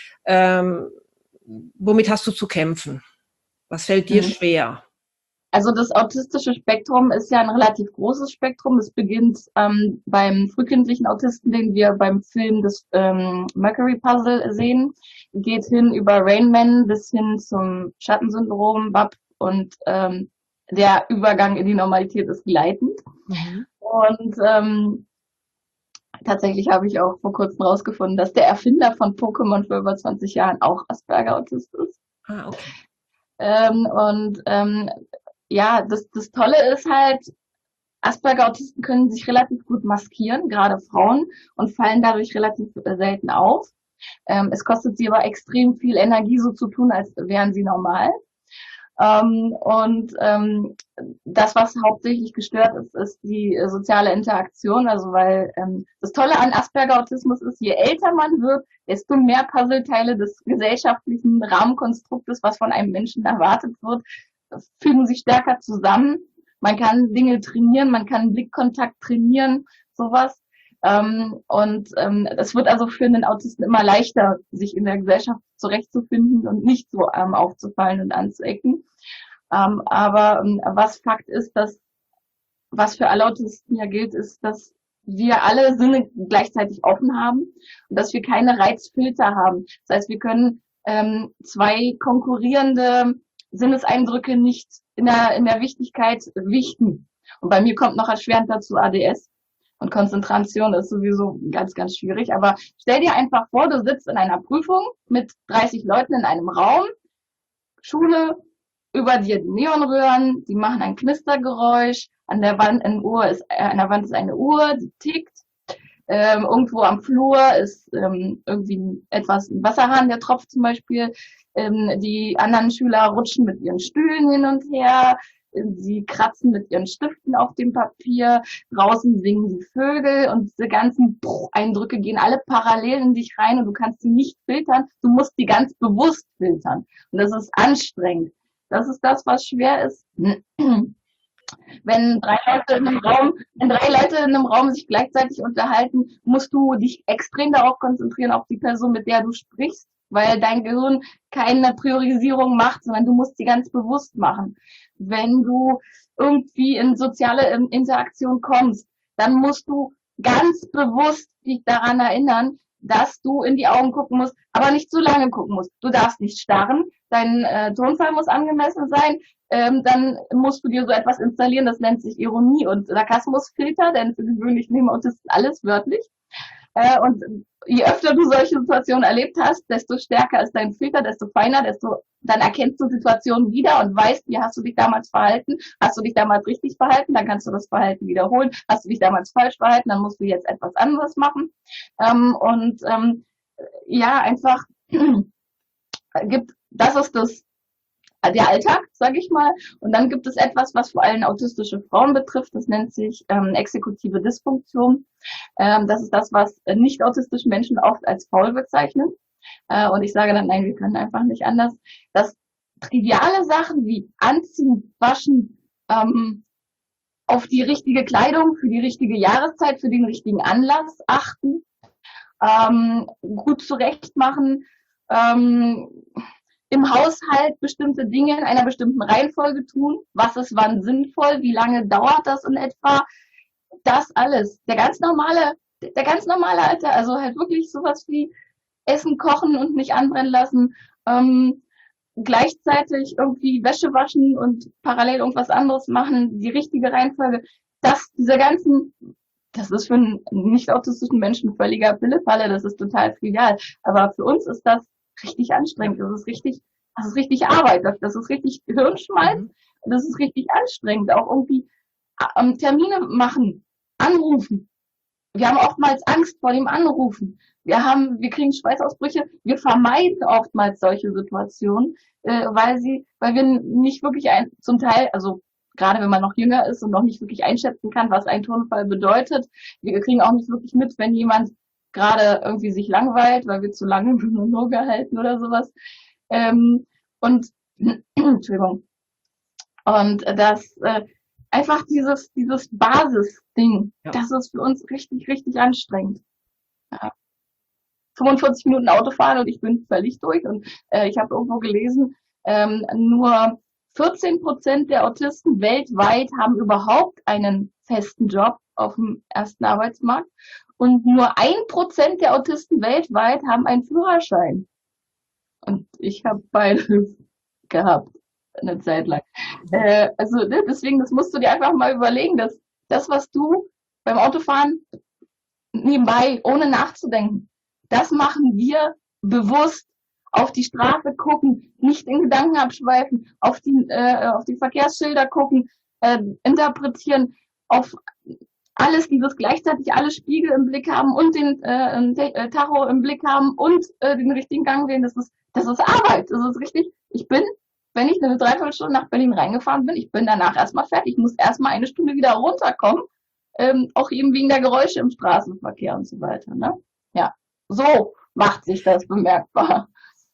womit hast du zu kämpfen? Was fällt dir schwer? Also das autistische Spektrum ist ja ein relativ großes Spektrum. Es beginnt beim frühkindlichen Autisten, den wir beim Film des Mercury Puzzle sehen, geht hin über Rain Man bis hin zum Schattensyndrom, BAP und der Übergang in die Normalität ist gleitend. Und tatsächlich habe ich auch vor kurzem rausgefunden, dass der Erfinder von Pokémon vor über 20 Jahren auch Asperger-Autist ist. Ah, okay. Ja, das Tolle ist halt, Asperger-Autisten können sich relativ gut maskieren, gerade Frauen, und fallen dadurch relativ selten auf. Es kostet sie aber extrem viel Energie, so zu tun, als wären sie normal. Das, was hauptsächlich gestört ist, ist die soziale Interaktion. Also weil das Tolle an Asperger-Autismus ist, je älter man wird, desto mehr Puzzleteile des gesellschaftlichen Rahmenkonstruktes, was von einem Menschen erwartet wird, fügen sich stärker zusammen. Man kann Dinge trainieren, man kann Blickkontakt trainieren, sowas. Es wird also für einen Autisten immer leichter, sich in der Gesellschaft zurechtzufinden und nicht so aufzufallen und anzuecken. Was Fakt ist, dass was für alle Autisten ja gilt, ist, dass wir alle Sinne gleichzeitig offen haben und dass wir keine Reizfilter haben. Das heißt, wir können zwei konkurrierende Sinneseindrücke nicht in der Wichtigkeit wichten. Und bei mir kommt noch erschwerend dazu ADS. Und Konzentration ist sowieso ganz, ganz schwierig. Aber stell dir einfach vor, du sitzt in einer Prüfung mit 30 Leuten in einem Raum, Schule, über dir Neonröhren, die machen ein Knistergeräusch, an der Wand ist eine Uhr, die tickt. Irgendwo am Flur ist irgendwie ein Wasserhahn, der tropft zum Beispiel. Die anderen Schüler rutschen mit ihren Stühlen hin und her. Sie kratzen mit ihren Stiften auf dem Papier, draußen singen die Vögel und diese ganzen Eindrücke gehen alle parallel in dich rein und du kannst sie nicht filtern, du musst die ganz bewusst filtern. Und das ist anstrengend. Das ist das, was schwer ist. Wenn drei Leute in einem Raum sich gleichzeitig unterhalten, musst du dich extrem darauf konzentrieren, auf die Person, mit der du sprichst, weil dein Gehirn keine Priorisierung macht, sondern du musst sie ganz bewusst machen. Wenn du irgendwie in soziale Interaktion kommst, dann musst du ganz bewusst dich daran erinnern, dass du in die Augen gucken musst, aber nicht zu lange gucken musst. Du darfst nicht starren, dein Tonfall muss angemessen sein, dann musst du dir so etwas installieren, das nennt sich Ironie und Sarkasmusfilter, denn für gewöhnlich nehmen Autisten alles wörtlich. Und je öfter du solche Situationen erlebt hast, desto stärker ist dein Filter, desto feiner, dann erkennst du Situationen wieder und weißt, wie hast du dich damals verhalten. Hast du dich damals richtig verhalten, dann kannst du das Verhalten wiederholen. Hast du dich damals falsch verhalten, dann musst du jetzt etwas anderes machen. Das ist der Alltag, sage ich mal. Und dann gibt es etwas, was vor allem autistische Frauen betrifft. Das nennt sich exekutive Dysfunktion. Das ist das, was nicht autistische Menschen oft als faul bezeichnen. Und ich sage dann, nein, wir können einfach nicht anders. Dass triviale Sachen wie Anziehen, Waschen, auf die richtige Kleidung, für die richtige Jahreszeit, für den richtigen Anlass achten, gut zurechtmachen, ähm, im Haushalt bestimmte Dinge in einer bestimmten Reihenfolge tun, was ist wann sinnvoll, wie lange dauert das in etwa, das alles. Der ganz normale Alter, also halt wirklich sowas wie Essen kochen und nicht anbrennen lassen, gleichzeitig irgendwie Wäsche waschen und parallel irgendwas anderes machen, die richtige Reihenfolge, das ist für einen nicht autistischen Menschen völliger Pillepalle, das ist total trivial. Aber für uns ist das richtig anstrengend, das ist richtig Arbeit, das ist richtig Hirnschmalz, Mhm. das ist richtig anstrengend, auch irgendwie Termine machen, anrufen. Wir haben oftmals Angst vor dem Anrufen. Wir kriegen Schweißausbrüche. Wir vermeiden oftmals solche Situationen, weil wir nicht wirklich zum Teil, also gerade wenn man noch jünger ist und noch nicht wirklich einschätzen kann, was ein Tonfall bedeutet. Wir kriegen auch nicht wirklich mit, wenn jemand gerade irgendwie sich langweilt, weil wir zu lange im Monologe halten oder sowas. Und Entschuldigung. Und einfach dieses Basisding, Ja. das ist für uns richtig, richtig anstrengend. Ja. 45 Minuten Auto fahren und ich bin völlig durch. Und ich habe irgendwo gelesen, nur 14% der Autisten weltweit haben überhaupt einen festen Job auf dem ersten Arbeitsmarkt. Und nur 1% der Autisten weltweit haben einen Führerschein. Und ich habe beides gehabt, eine Zeit lang. Also deswegen, das musst du dir einfach mal überlegen, dass das, was du beim Autofahren nebenbei, ohne nachzudenken, das machen wir bewusst. Auf die Straße gucken, nicht in Gedanken abschweifen, auf die Verkehrsschilder gucken, interpretieren, auf alles dieses gleichzeitig alle Spiegel im Blick haben und den Tacho im Blick haben und den richtigen Gang wählen. Das ist Arbeit. Das ist richtig. Wenn ich eine Dreiviertelstunde nach Berlin reingefahren bin, ich bin danach erstmal fertig. Ich muss erstmal eine Stunde wieder runterkommen, auch eben wegen der Geräusche im Straßenverkehr und so weiter. Ne? Ja, so macht sich das bemerkbar.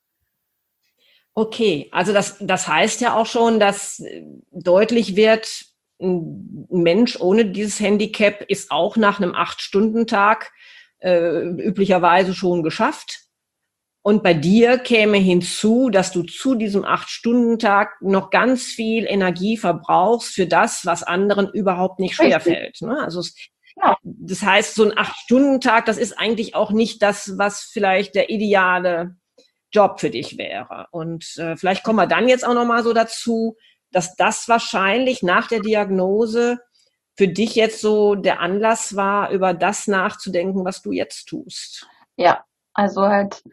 Okay, also das heißt ja auch schon, dass deutlich wird, ein Mensch ohne dieses Handicap ist auch nach einem 8-Stunden-Tag üblicherweise schon geschafft. Und bei dir käme hinzu, dass du zu diesem 8-Stunden-Tag noch ganz viel Energie verbrauchst für das, was anderen überhaupt nicht schwerfällt. Ne? Also Genau. das heißt, so ein 8-Stunden-Tag, das ist eigentlich auch nicht das, was vielleicht der ideale Job für dich wäre. Und vielleicht kommen wir dann jetzt auch noch mal so dazu, dass das wahrscheinlich nach der Diagnose für dich jetzt so der Anlass war, über das nachzudenken, was du jetzt tust. Ja, also halt,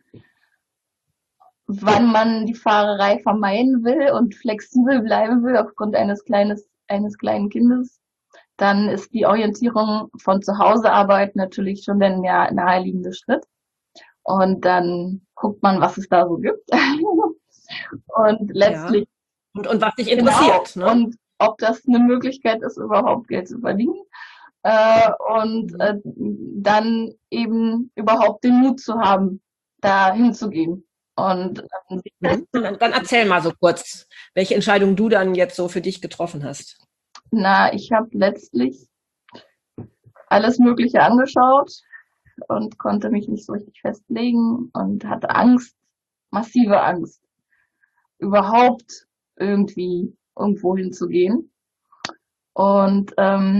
wann man die Fahrerei vermeiden will und flexibel bleiben will aufgrund eines kleinen Kindes, dann ist die Orientierung von zu Hause Arbeit natürlich schon der naheliegende Schritt. Und dann guckt man, was es da so gibt. Und letztlich. Ja. Und was dich interessiert. Genau, ne? Und ob das eine Möglichkeit ist, überhaupt Geld zu verdienen. Dann eben überhaupt den Mut zu haben, da hinzugehen. Und dann erzähl mal so kurz, welche Entscheidung du dann jetzt so für dich getroffen hast. Ich habe letztlich alles Mögliche angeschaut und konnte mich nicht so richtig festlegen und hatte Angst, massive Angst, überhaupt irgendwie irgendwo hinzugehen. Und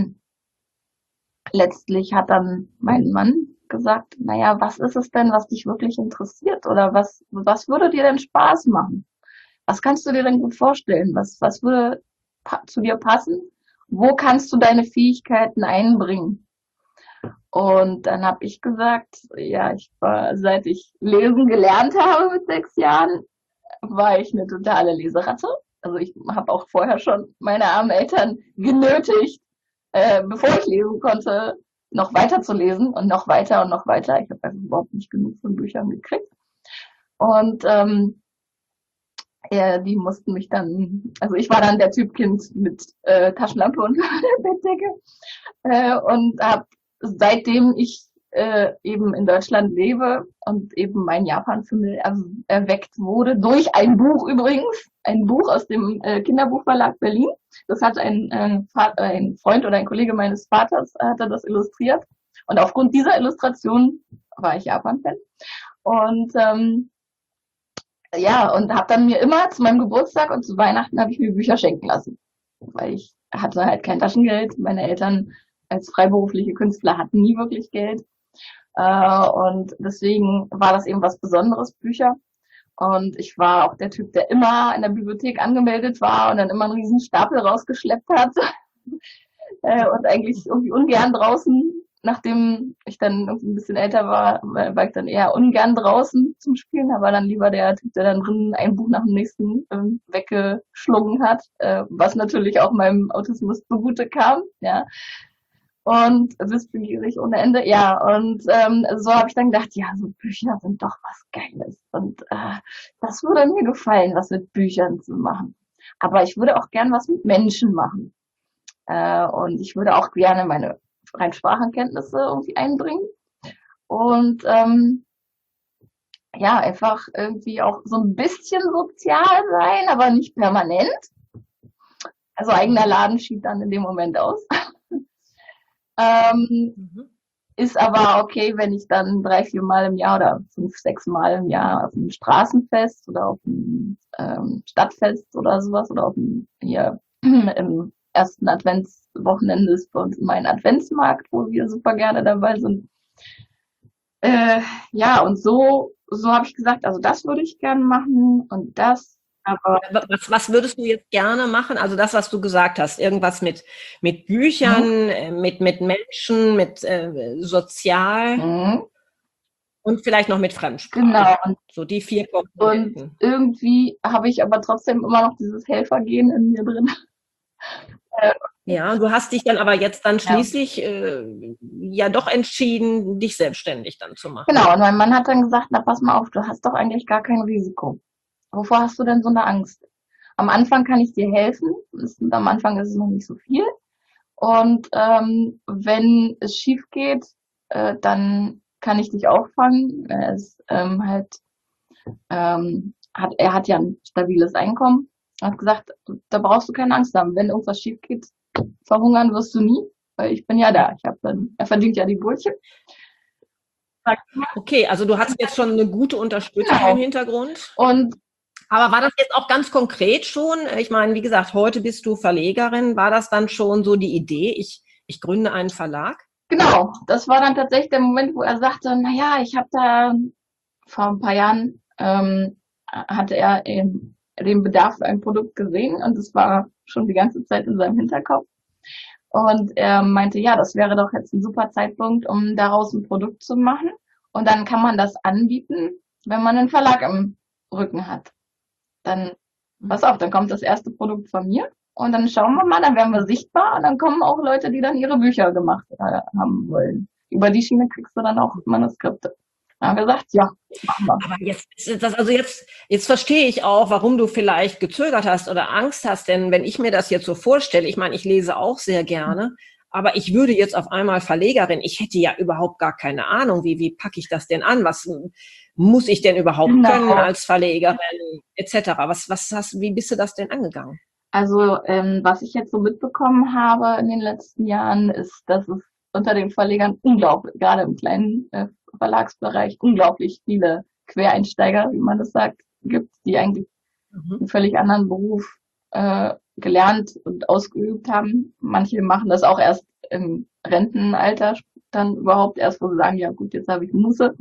letztlich hat dann mein Mann gesagt, naja, was ist es denn, was dich wirklich interessiert? Oder was würde dir denn Spaß machen? Was kannst du dir denn gut vorstellen? Was würde zu dir passen? Wo kannst du deine Fähigkeiten einbringen? Und dann habe ich gesagt, ja, seit ich lesen gelernt habe mit 6 Jahren, war ich eine totale Leseratte. Also ich habe auch vorher schon meine armen Eltern genötigt, bevor ich lesen konnte, noch weiter zu lesen und noch weiter und noch weiter. Ich habe einfach überhaupt nicht genug von Büchern gekriegt. Und die mussten mich dann, also ich war dann der Typ Kind mit Taschenlampe unter der Bettdecke und habe seitdem ich eben in Deutschland lebe und eben mein Japan-Film erweckt wurde durch ein Buch übrigens, ein Buch aus dem Kinderbuchverlag Berlin. Das hat ein Freund oder ein Kollege meines Vaters hatte das illustriert und aufgrund dieser Illustration war ich Japan-Fan und ja, und habe dann mir immer zu meinem Geburtstag und zu Weihnachten habe ich mir Bücher schenken lassen, weil ich hatte halt kein Taschengeld. Meine Eltern als freiberufliche Künstler hatten nie wirklich Geld. Und deswegen war das eben was Besonderes, Bücher. Und ich war auch der Typ, der immer in der Bibliothek angemeldet war und dann immer einen riesen Stapel rausgeschleppt hat. Und eigentlich irgendwie ungern draußen, nachdem ich dann irgendwie ein bisschen älter war ich dann eher ungern draußen zum Spielen, aber dann lieber der Typ, der dann drin ein Buch nach dem nächsten weggeschlungen hat, was natürlich auch meinem Autismus zugute kam, ja. Und wissbegierig ohne Ende, ja. Und so habe ich dann gedacht, ja, so Bücher sind doch was Geiles. Und das würde mir gefallen, was mit Büchern zu machen. Aber ich würde auch gern was mit Menschen machen. Und ich würde auch gerne meine rein Sprachenkenntnisse irgendwie einbringen. Und ja, einfach irgendwie auch so ein bisschen sozial sein, aber nicht permanent. Also eigener Laden schied dann in dem Moment aus. Mhm. Ist aber okay, wenn ich dann 3, 4 Mal im Jahr oder 5, 6 Mal im Jahr auf einem Straßenfest oder auf einem Stadtfest oder sowas oder auf einem, hier im ersten Adventswochenende ist bei uns immer ein Adventsmarkt, wo wir super gerne dabei sind. Ja, und so habe ich gesagt, also das würde ich gerne machen und das, aber Was würdest du jetzt gerne machen? Also das, was du gesagt hast, irgendwas mit Büchern, mit Menschen, mit sozial und vielleicht noch mit genau. Fremdsprache. So die 4 Und Komponenten. irgendwie habe ich aber trotzdem immer noch dieses Helfergehen in mir drin. Ja, du hast dich dann aber jetzt dann Ja. schließlich ja doch entschieden, dich selbstständig dann zu machen. Genau, und mein Mann hat dann gesagt, na pass mal auf, du hast doch eigentlich gar kein Risiko. Wovor hast du denn so eine Angst? Am Anfang kann ich dir helfen, am Anfang ist es noch nicht so viel. Und wenn es schief geht, dann kann ich dich auffangen. Er hat ja ein stabiles Einkommen. Er hat gesagt, da brauchst du keine Angst haben. Wenn irgendwas schief geht, verhungern wirst du nie, weil ich bin ja da. Er verdient ja die Brötchen. Okay, also du hast jetzt schon eine gute Unterstützung Genau. im Hintergrund. Und Aber war das jetzt auch ganz konkret schon? Ich meine, wie gesagt, heute bist du Verlegerin. War das dann schon so die Idee, ich gründe einen Verlag? genau, das war dann tatsächlich der Moment, wo er sagte, na ja, ich habe da vor ein paar Jahren hatte er den Bedarf für ein Produkt gesehen und es war schon die ganze Zeit in seinem Hinterkopf. Und er meinte, ja, das wäre doch jetzt ein super Zeitpunkt, um daraus ein Produkt zu machen. Und dann kann man das anbieten, wenn man einen Verlag im Rücken hat. Dann, pass auf, dann kommt das erste Produkt von mir und dann schauen wir mal, dann werden wir sichtbar und dann kommen auch Leute, die dann ihre Bücher gemacht haben wollen. Über die Schiene kriegst du dann auch Manuskripte. Dann haben wir gesagt, ja, machen wir. Aber jetzt verstehe ich auch, warum du vielleicht gezögert hast oder Angst hast, denn wenn ich mir das jetzt so vorstelle, ich meine, ich lese auch sehr gerne, aber ich würde jetzt auf einmal Verlegerin, ich hätte ja überhaupt gar keine Ahnung, wie packe ich das denn an? Was muss ich denn überhaupt können als Verlegerin, etc. Wie bist du das denn angegangen? Also, was ich jetzt so mitbekommen habe in den letzten Jahren, ist, dass es unter den Verlegern unglaublich, gerade im kleinen Verlagsbereich, unglaublich viele Quereinsteiger, wie man das sagt, gibt, die eigentlich einen völlig anderen Beruf gelernt und ausgeübt haben. Manche machen das auch erst im Rentenalter, dann überhaupt erst, wo sie sagen, ja gut, jetzt habe ich Muße.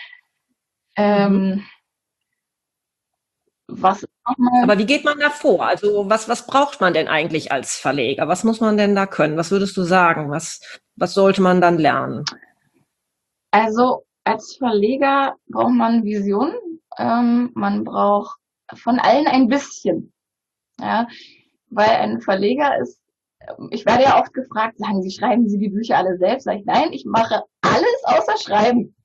Was Aber wie geht man da vor? Also was braucht man denn eigentlich als Verleger? Was muss man denn da können? Was würdest du sagen? Was sollte man dann lernen? Also als Verleger braucht man Vision. Man braucht von allen ein bisschen. Ja, weil ein Verleger ist, ich werde ja oft gefragt, schreiben Sie die Bücher alle selbst? Sag ich, nein, ich mache alles außer Schreiben.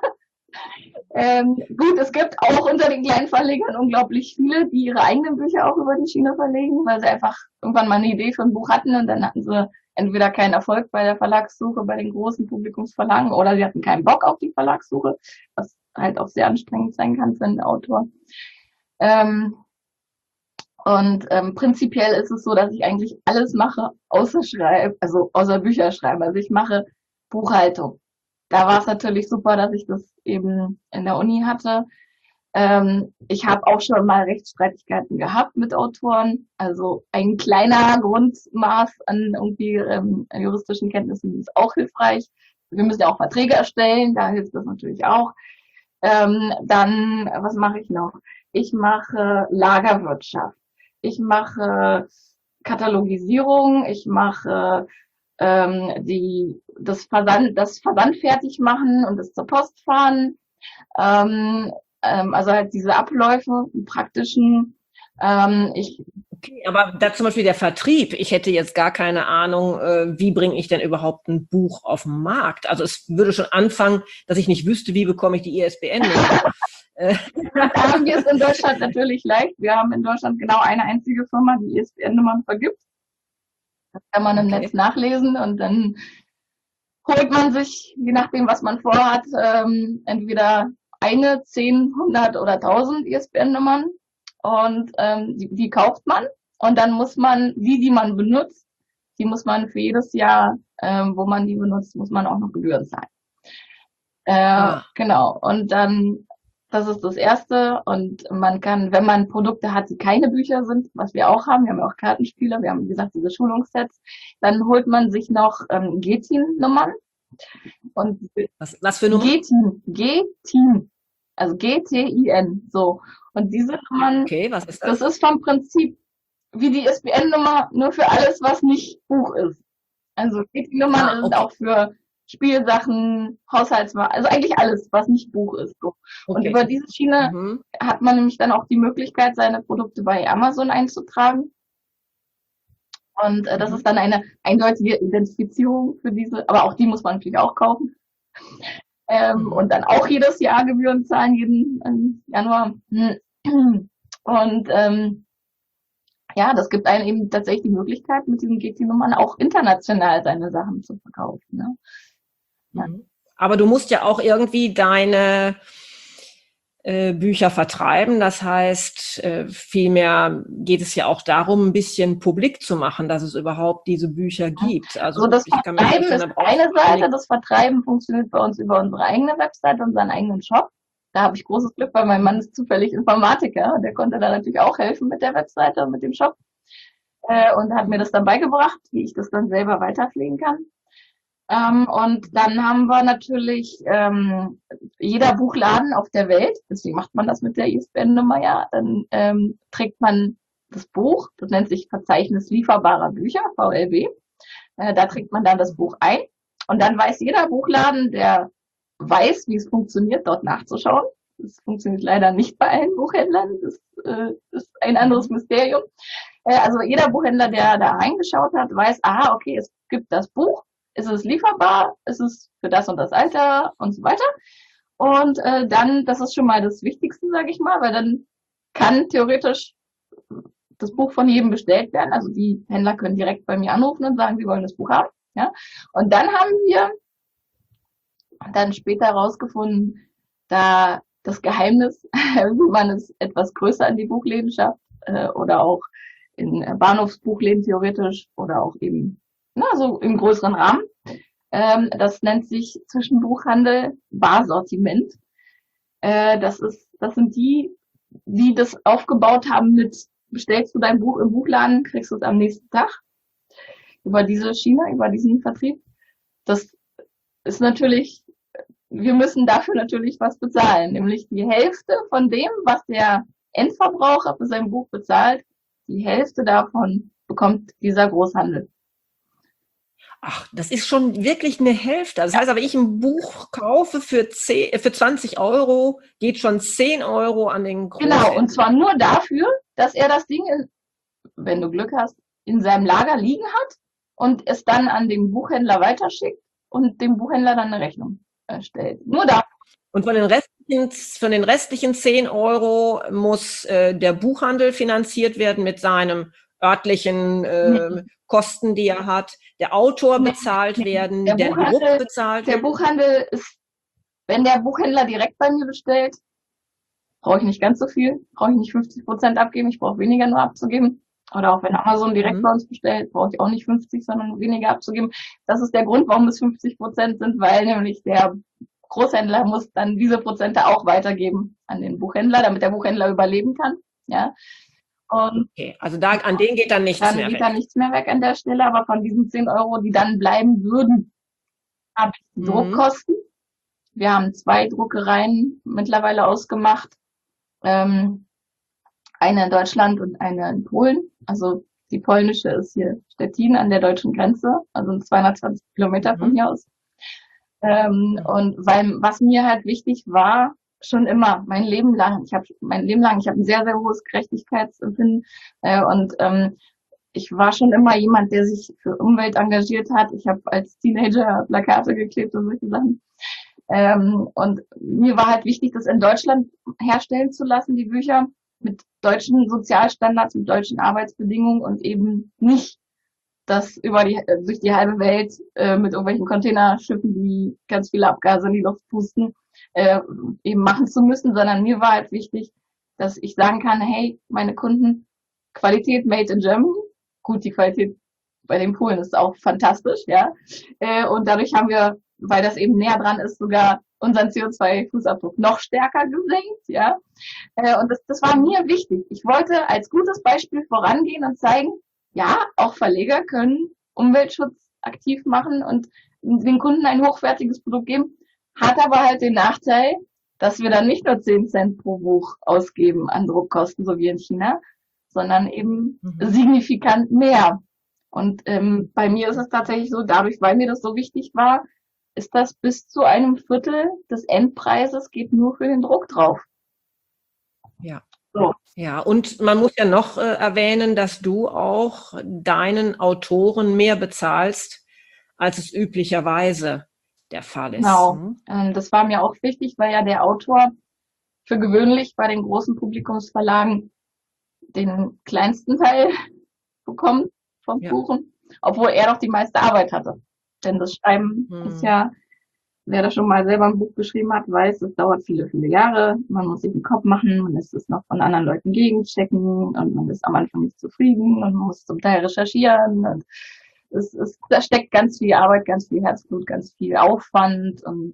Gut, es gibt auch unter den kleinen Verlegern unglaublich viele, die ihre eigenen Bücher auch über die Schiene verlegen, weil sie einfach irgendwann mal eine Idee für ein Buch hatten und dann hatten sie entweder keinen Erfolg bei der Verlagssuche bei den großen Publikumsverlagen oder sie hatten keinen Bock auf die Verlagssuche, was halt auch sehr anstrengend sein kann für einen Autor. Prinzipiell ist es so, dass ich eigentlich alles mache, außer Bücher schreiben. Also ich mache Buchhaltung. Da war es natürlich super, dass ich das eben in der Uni hatte. Ich habe auch schon mal Rechtsstreitigkeiten gehabt mit Autoren. Also ein kleiner Grundmaß an irgendwie juristischen Kenntnissen ist auch hilfreich. Wir müssen ja auch Verträge erstellen, da hilft das natürlich auch. Dann, was mache ich noch? Ich mache Lagerwirtschaft. Ich mache Katalogisierung. Ich mache das Versand fertig machen und das zur Post fahren. Also halt diese Abläufe, die praktischen. Okay, aber da zum Beispiel der Vertrieb, ich hätte jetzt gar keine Ahnung, wie bringe ich denn überhaupt ein Buch auf den Markt? Also es würde schon anfangen, dass ich nicht wüsste, wie bekomme ich die ISBN-Nummer. Da haben wir es in Deutschland natürlich leicht. Wir haben in Deutschland genau eine einzige Firma, die ISBN-Nummern vergibt. Das kann man im Netz nachlesen und dann holt man sich, je nachdem, was man vorhat, entweder 10, 100 oder 1000 ISBN-Nummern und die kauft man und dann muss man die man benutzt, die muss man für jedes Jahr, wo man die benutzt, muss man auch noch Gebühren zahlen. Genau. Und dann, das ist das Erste. Und man kann, wenn man Produkte hat, die keine Bücher sind, was wir auch haben, wir haben ja auch Kartenspiele, wir haben, wie gesagt, diese Schulungssets, dann holt man sich noch GTIN-Nummern. Und was für Nummern? GTIN. Also GTIN. So. Und diese Nummern, okay, was ist das? Das ist vom Prinzip wie die ISBN-Nummer, nur für alles, was nicht Buch ist. Also GTIN-Nummern sind auch für Spielsachen, Haushaltswaren, also eigentlich alles, was nicht Buch ist. So. Und über diese Schiene hat man nämlich dann auch die Möglichkeit, seine Produkte bei Amazon einzutragen. Und das ist dann eine eindeutige Identifizierung für diese, aber auch die muss man natürlich auch kaufen. Und dann auch jedes Jahr Gebühren zahlen, jeden Januar. Und ja, das gibt einem eben tatsächlich die Möglichkeit, mit diesen GT-Nummern auch international seine Sachen zu verkaufen. Ne? Ja. Aber du musst ja auch irgendwie deine Bücher vertreiben. Das heißt, vielmehr geht es ja auch darum, ein bisschen publik zu machen, dass es überhaupt diese Bücher gibt. Also das Vertreiben ist eine Seite, das Vertreiben funktioniert bei uns über unsere eigene Website, unseren eigenen Shop. Da habe ich großes Glück, weil mein Mann ist zufällig Informatiker. Der konnte da natürlich auch helfen mit der Webseite und mit dem Shop. Und hat mir das dann beigebracht, wie ich das dann selber weiterpflegen kann. Und dann haben wir natürlich jeder Buchladen auf der Welt, deswegen macht man das mit der ISBN-Nummer ja, dann trägt man das Buch, das nennt sich Verzeichnis lieferbarer Bücher, VLB. Da trägt man dann das Buch ein und dann weiß jeder Buchladen, der weiß, wie es funktioniert, dort nachzuschauen. Das funktioniert leider nicht bei allen Buchhändlern, das ist ein anderes Mysterium. Also jeder Buchhändler, der da reingeschaut hat, weiß, aha, okay, es gibt das Buch, ist es lieferbar, ist es für das und das Alter und so weiter. Und dann, das ist schon mal das Wichtigste, sage ich mal, weil dann kann theoretisch das Buch von jedem bestellt werden. Also die Händler können direkt bei mir anrufen und sagen, sie wollen das Buch haben. Ja? Und dann haben wir dann später herausgefunden, da das Geheimnis, wie man es etwas größer in die Buchläden schafft oder auch in Bahnhofsbuchläden theoretisch oder auch eben so im größeren Rahmen. Das nennt sich Zwischenbuchhandel Barsortiment. Das sind die das aufgebaut haben mit, bestellst du dein Buch im Buchladen, kriegst du es am nächsten Tag. Über diese Schiene, über diesen Vertrieb. Das ist natürlich, wir müssen dafür natürlich was bezahlen, nämlich die Hälfte von dem, was der Endverbraucher für sein Buch bezahlt, die Hälfte davon bekommt dieser Großhandel. Ach, das ist schon wirklich eine Hälfte. Das heißt, wenn ich ein Buch kaufe für 20 Euro, geht schon 10 Euro an den Großhändler. Genau, und zwar nur dafür, dass er das Ding, wenn du Glück hast, in seinem Lager liegen hat und es dann an den Buchhändler weiterschickt und dem Buchhändler dann eine Rechnung stellt. Nur dafür. Und von den restlichen 10 Euro muss der Buchhandel finanziert werden mit seinem örtlichen Nee, Kosten, die er hat, der Autor nee, bezahlt nee. werden, der Druck bezahlt Der werden? Buchhandel ist, wenn der Buchhändler direkt bei mir bestellt, brauche ich nicht ganz so viel, brauche ich nicht 50% abgeben, ich brauche weniger nur abzugeben. Oder auch wenn Amazon direkt Mhm. bei uns bestellt, brauche ich auch nicht 50, sondern weniger abzugeben. Das ist der Grund, warum es 50% sind, weil nämlich der Großhändler muss dann diese Prozente auch weitergeben an den Buchhändler, damit der Buchhändler überleben kann. Ja. Und Okay, also da, an den geht dann nichts dann mehr geht da weg. nichts mehr weg an der Stelle, aber von diesen 10 Euro, die dann bleiben würden, habe ich die Mhm. Druckkosten. Wir haben 2 Druckereien mittlerweile ausgemacht. Ähm, eine in Deutschland und eine in Polen. Also die polnische ist hier Stettin an der deutschen Grenze, also 220 Kilometer von Mhm. hier aus. Mhm. Und weil, was mir halt wichtig war, schon immer, ich habe ein sehr, sehr hohes Gerechtigkeitsempfinden und ich war schon immer jemand, der sich für Umwelt engagiert hat. Ich habe als Teenager Plakate geklebt und solche Sachen. Und mir war halt wichtig, das in Deutschland herstellen zu lassen, die Bücher, mit deutschen Sozialstandards, mit deutschen Arbeitsbedingungen und eben nicht das durch die halbe Welt mit irgendwelchen Containerschiffen, die ganz viele Abgase in die Luft pusten, äh, eben machen zu müssen, sondern mir war halt wichtig, dass ich sagen kann, hey, meine Kunden, Qualität made in Germany. Gut, die Qualität bei den Polen ist auch fantastisch, ja. Und dadurch haben wir, weil das eben näher dran ist, sogar unseren CO2-Fußabdruck noch stärker gesenkt, ja. Und das war mir wichtig. Ich wollte als gutes Beispiel vorangehen und zeigen, ja, auch Verleger können Umweltschutz aktiv machen und den Kunden ein hochwertiges Produkt geben, hat aber halt den Nachteil, dass wir dann nicht nur 10 Cent pro Buch ausgeben an Druckkosten, so wie in China, sondern eben Mhm. signifikant mehr. Und bei mir ist es tatsächlich so, dadurch, weil mir das so wichtig war, ist das bis zu einem Viertel des Endpreises geht nur für den Druck drauf. Ja. So, Ja, und man muss ja noch erwähnen, dass du auch deinen Autoren mehr bezahlst, als es üblicherweise der Fall ist. genau. Hm? Das war mir auch wichtig, weil ja der Autor für gewöhnlich bei den großen Publikumsverlagen den kleinsten Teil bekommt vom Ja. Kuchen, obwohl er doch die meiste Arbeit hatte. Denn das Schreiben ist Hm. ja, wer das schon mal selber ein Buch geschrieben hat, weiß, es dauert viele, viele Jahre. Man muss sich den Kopf machen, man lässt es noch von anderen Leuten gegenchecken und man ist am Anfang nicht zufrieden und man muss zum Teil recherchieren und da steckt ganz viel Arbeit, ganz viel Herzblut, ganz viel Aufwand und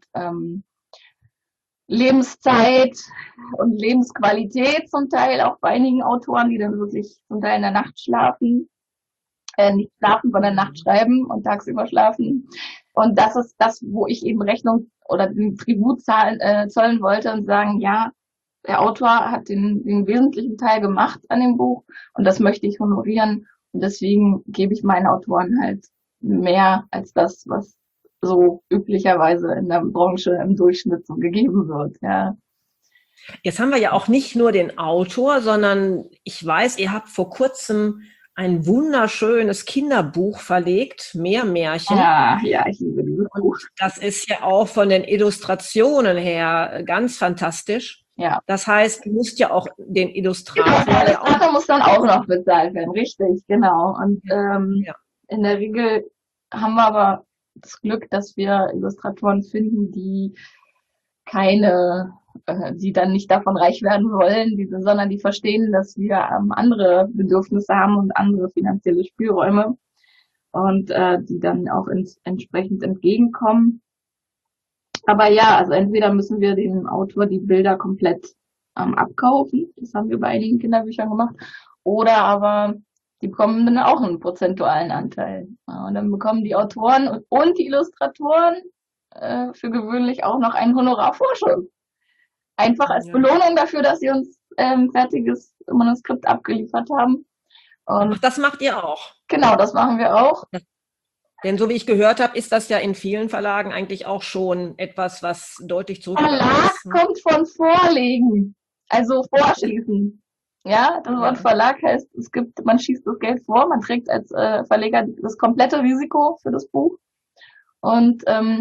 Lebenszeit und Lebensqualität zum Teil, auch bei einigen Autoren, die dann wirklich zum Teil in der Nacht schlafen, nicht schlafen, sondern Nacht Hm. schreiben und tagsüber schlafen. Und das ist das, wo ich eben Rechnung oder den Tribut zollen wollte und sagen, ja, der Autor hat den wesentlichen Teil gemacht an dem Buch und das möchte ich honorieren. Und deswegen gebe ich meinen Autoren halt mehr als das, was so üblicherweise in der Branche im Durchschnitt so gegeben wird. Ja. Jetzt haben wir ja auch nicht nur den Autor, sondern ich weiß, ihr habt vor kurzem ein wunderschönes Kinderbuch verlegt, Meermärchen. Ah, ja, ich liebe dieses Und Buch. das ist ja auch von den Illustrationen her ganz fantastisch. Ja. Das heißt, du musst ja auch den Genau, Illustrator der ja auch. Illustrator muss dann auch noch bezahlt werden, richtig, genau. Und Ja, ja, in der Regel haben wir aber das Glück, dass wir Illustratoren finden, die keine, die dann nicht davon reich werden wollen, sondern die verstehen, dass wir andere Bedürfnisse haben und andere finanzielle Spielräume und die dann auch entsprechend entgegenkommen. Aber ja, also entweder müssen wir dem Autor die Bilder komplett abkaufen, das haben wir bei einigen Kinderbüchern gemacht, oder aber die bekommen dann auch einen prozentualen Anteil. Ja, und dann bekommen die Autoren und die Illustratoren für gewöhnlich auch noch einen Honorarvorschuss. Einfach als ja. Belohnung dafür, dass sie uns fertiges Manuskript abgeliefert haben. Ach, Und das macht ihr auch. genau, das machen wir auch. Denn so wie ich gehört habe, ist das ja in vielen Verlagen eigentlich auch schon etwas, was deutlich zurückgegangen Verlag ist. kommt von Vorlegen, also Vorschießen. Ja, das Wort Ja. Verlag heißt, man schießt das Geld vor, man trägt als Verleger das komplette Risiko für das Buch und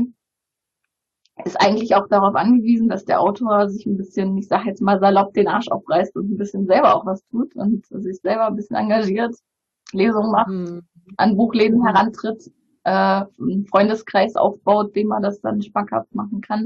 ist eigentlich auch darauf angewiesen, dass der Autor sich ein bisschen, ich sage jetzt mal salopp, den Arsch aufreißt und ein bisschen selber auch was tut und sich selber ein bisschen engagiert. Lesungen macht, an Buchläden herantritt, einen Freundeskreis aufbaut, dem man das dann schmackhaft machen kann.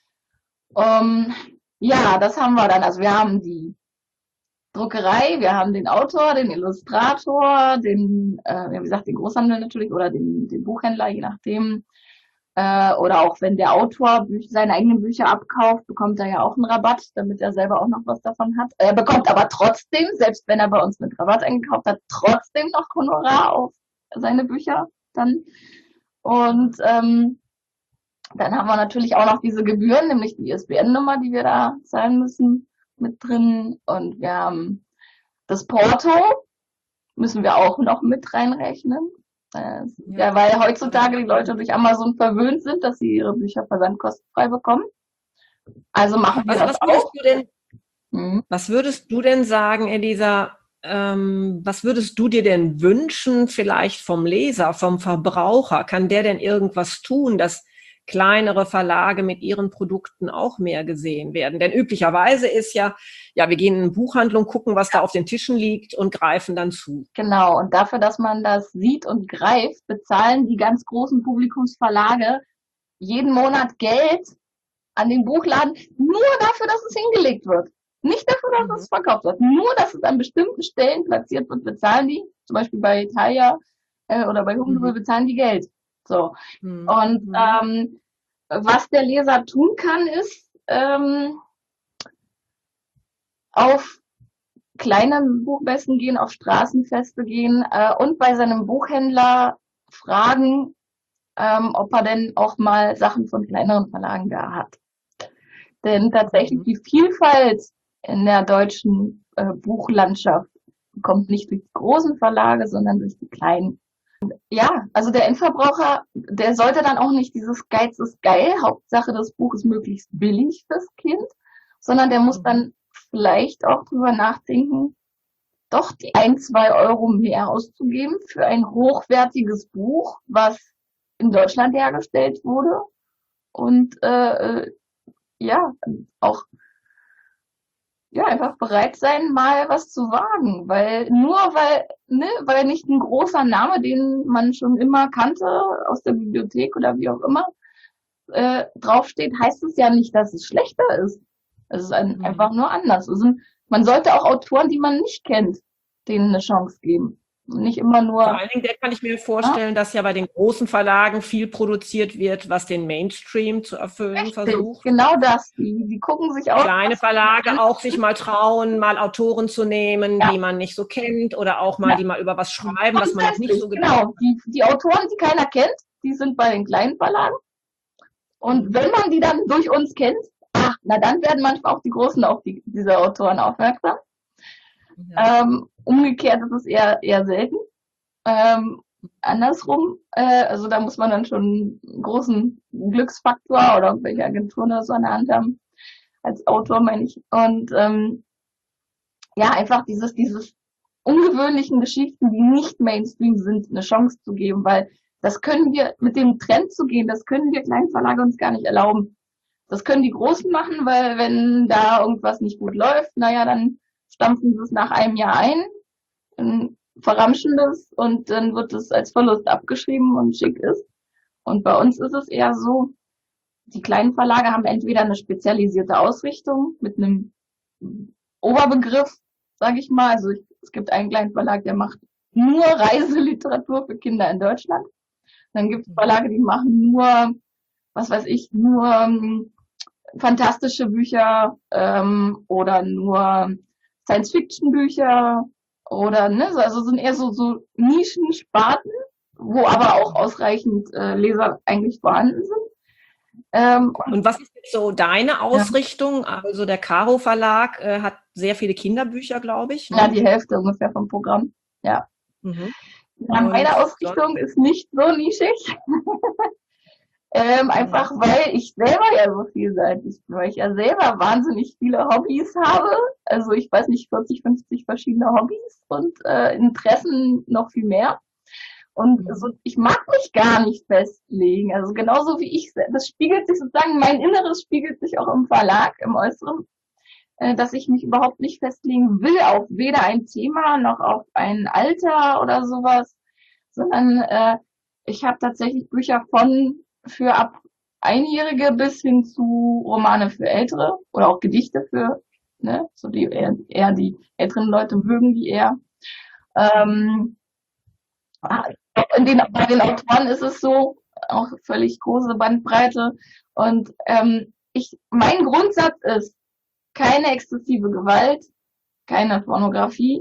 Ja, das haben wir dann. Also wir haben die Druckerei, wir haben den Autor, den Illustrator, den, wie gesagt, den Großhandel natürlich oder den Buchhändler, je nachdem. Oder auch wenn der Autor seine eigenen Bücher abkauft, bekommt er ja auch einen Rabatt, damit er selber auch noch was davon hat. Er bekommt aber trotzdem, selbst wenn er bei uns mit Rabatt eingekauft hat, trotzdem noch Honorar auf seine Bücher dann. Und dann haben wir natürlich auch noch diese Gebühren, nämlich die ISBN-Nummer, die wir da zahlen müssen, mit drin. Und wir haben das Porto, müssen wir auch noch mit reinrechnen. Ja, weil heutzutage die Leute durch Amazon verwöhnt sind, dass sie ihre Bücher versandkostenfrei bekommen. Also machen wir das auch. Was würdest du denn sagen, Elisa, was würdest du dir denn wünschen, vielleicht vom Leser, vom Verbraucher? Kann der denn irgendwas tun, dass kleinere Verlage mit ihren Produkten auch mehr gesehen werden? Denn üblicherweise ist ja, wir gehen in eine Buchhandlung, gucken, was da auf den Tischen liegt und greifen dann zu. Genau, und dafür, dass man das sieht und greift, bezahlen die ganz großen Publikumsverlage jeden Monat Geld an den Buchladen, nur dafür, dass es hingelegt wird. Nicht dafür, dass es verkauft wird. Nur, dass es an bestimmten Stellen platziert wird, bezahlen die. Zum Beispiel bei Thalia oder bei Hugendubel bezahlen die Geld. So. Und was der Leser tun kann, ist auf kleine Buchmessen gehen, auf Straßenfeste gehen und bei seinem Buchhändler fragen, ob er denn auch mal Sachen von kleineren Verlagen da hat. Denn tatsächlich die Vielfalt in der deutschen Buchlandschaft kommt nicht durch die großen Verlage, sondern durch die kleinen. Ja, also der Endverbraucher, der sollte dann auch nicht dieses Geiz ist geil, Hauptsache das Buch ist möglichst billig fürs Kind, sondern der muss dann vielleicht auch drüber nachdenken, doch die 1-2 Euro mehr auszugeben für ein hochwertiges Buch, was in Deutschland hergestellt wurde und auch einfach bereit sein, mal was zu wagen, weil weil nicht ein großer Name, den man schon immer kannte aus der Bibliothek oder wie auch immer, draufsteht, heißt es ja nicht, dass es schlechter ist. Es ist einfach nur anders. Also man sollte auch Autoren, die man nicht kennt, denen eine Chance geben. Nicht immer nur. Vor allen Dingen, der kann ich mir vorstellen, dass ja bei den großen Verlagen viel produziert wird, was den Mainstream zu erfüllen versucht. Genau das. Die gucken sich auch. Kleine Verlage auch sich mal trauen, mal Autoren zu nehmen, die man nicht so kennt oder auch mal, die mal über was schreiben, was man noch nicht so genau. Die Autoren, die keiner kennt, die sind bei den kleinen Verlagen. Und wenn man die dann durch uns kennt, dann werden manchmal auch die Großen auf diese Autoren aufmerksam. Ja. Umgekehrt ist es eher selten. Andersrum, also da muss man dann schon einen großen Glücksfaktor oder welche Agenturen oder so an der Hand haben, als Autor meine ich. Und einfach dieses ungewöhnlichen Geschichten, die nicht Mainstream sind, eine Chance zu geben, weil das können wir, mit dem Trend zu gehen, das können wir kleinen Verlage uns gar nicht erlauben. Das können die Großen machen, weil wenn da irgendwas nicht gut läuft, dann stampfen sie es nach einem Jahr ein, verramschen das und dann wird es als Verlust abgeschrieben und schick ist. Und bei uns ist es eher so, die kleinen Verlage haben entweder eine spezialisierte Ausrichtung mit einem Oberbegriff, sage ich mal. Also es gibt einen kleinen Verlag, der macht nur Reiseliteratur für Kinder in Deutschland. Dann gibt es Verlage, die machen nur, nur fantastische Bücher oder nur Science-Fiction-Bücher oder also sind eher so Nischensparten, wo aber auch ausreichend Leser eigentlich vorhanden sind. Und was ist jetzt so deine Ausrichtung? Ja. Also der Caro Verlag hat sehr viele Kinderbücher, glaube ich. Ne? Ja, die Hälfte ungefähr vom Programm. Ja. Meine Ausrichtung ist nicht so nischig. Einfach weil ich selber ja so vielseitig bin, weil ich ja selber wahnsinnig viele Hobbys habe. Also ich weiß nicht, 40, 50 verschiedene Hobbys und Interessen noch viel mehr. Und ich mag mich gar nicht festlegen. Also genauso wie das spiegelt sich sozusagen, mein Inneres spiegelt sich auch im Verlag, im Äußeren. dass ich mich überhaupt nicht festlegen will auf weder ein Thema noch auf ein Alter oder sowas, sondern ich habe tatsächlich Bücher für ab Einjährige bis hin zu Romane für Ältere oder auch Gedichte für, ne, so die eher die älteren Leute mögen die eher. Ähm, bei den Autoren ist es so, auch völlig große Bandbreite. Und mein Grundsatz ist, keine exzessive Gewalt, keine Pornografie,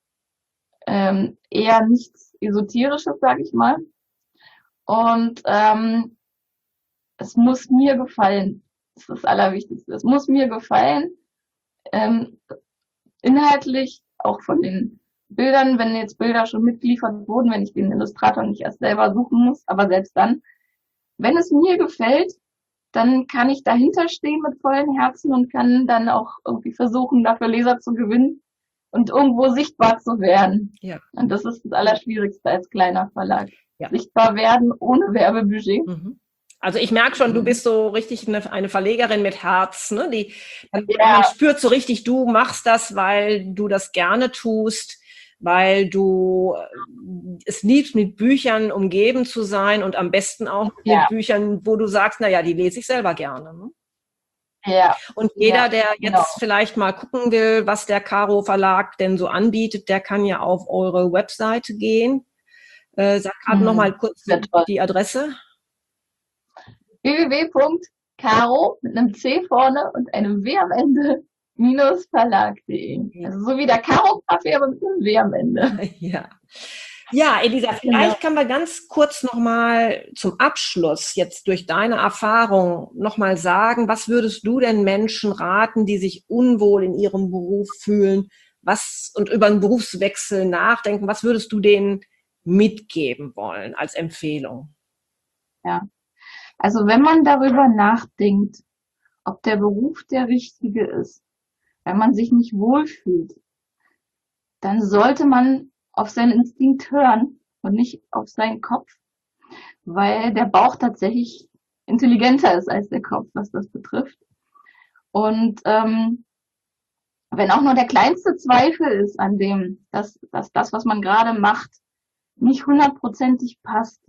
eher nichts Esoterisches, sag ich mal. Und es muss mir gefallen. Das ist das Allerwichtigste. Es muss mir gefallen, ähm, inhaltlich, auch von den Bildern, wenn jetzt Bilder schon mitgeliefert wurden, wenn ich den Illustrator nicht erst selber suchen muss, aber selbst dann, wenn es mir gefällt, dann kann ich dahinter stehen mit vollem Herzen und kann dann auch irgendwie versuchen, dafür Leser zu gewinnen und irgendwo sichtbar zu werden. Ja. Und das ist das Allerschwierigste als kleiner Verlag. Ja. Sichtbar werden ohne Werbebudget. Mhm. Also ich merke schon, du bist so richtig eine Verlegerin mit Herz, ne? Man spürt so richtig, du machst das, weil du das gerne tust, weil du es liebst, mit Büchern umgeben zu sein und am besten auch mit Büchern, wo du sagst, naja, die lese ich selber gerne. Ne? Ja. Und jeder, der jetzt vielleicht mal gucken will, was der Caro Verlag denn so anbietet, der kann ja auf eure Webseite gehen. Sag gerade noch mal kurz die Adresse. www.caro mit einem C vorne und einem W am Ende -verlag.de. Also so wie der Karo-Kaffee, aber mit einem W am Ende. Ja, Elisa, vielleicht kann man ganz kurz nochmal zum Abschluss jetzt durch deine Erfahrung nochmal sagen, was würdest du denn Menschen raten, die sich unwohl in ihrem Beruf fühlen, und über einen Berufswechsel nachdenken, was würdest du denen mitgeben wollen als Empfehlung? Ja, also wenn man darüber nachdenkt, ob der Beruf der richtige ist, wenn man sich nicht wohlfühlt, dann sollte man auf seinen Instinkt hören und nicht auf seinen Kopf, weil der Bauch tatsächlich intelligenter ist als der Kopf, was das betrifft. Und wenn auch nur der kleinste Zweifel ist an dem, dass das, was man gerade macht, nicht 100%ig passt,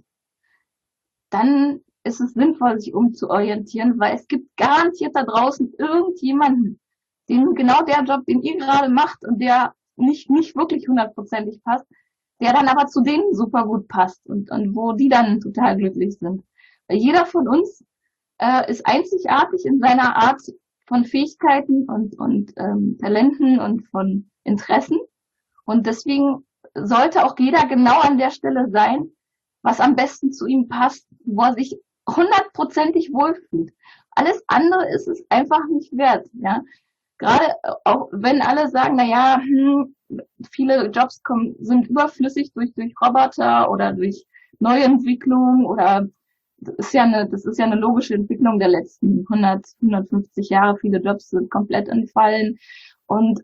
dann ist es sinnvoll, sich umzuorientieren, weil es gibt garantiert da draußen irgendjemanden, den genau der Job, den ihr gerade macht und der nicht wirklich 100%ig passt, der dann aber zu denen super gut passt und wo die dann total glücklich sind. Weil jeder von uns ist einzigartig in seiner Art von Fähigkeiten und Talenten und von Interessen. Und deswegen sollte auch jeder genau an der Stelle sein, was am besten zu ihm passt, wo er sich 100%ig wohlfühlt. Alles andere ist es einfach nicht wert, ja. Gerade auch wenn alle sagen, na ja, viele Jobs sind überflüssig durch Roboter oder durch Neuentwicklung oder das ist ja eine logische Entwicklung der letzten 150 Jahre. Viele Jobs sind komplett entfallen und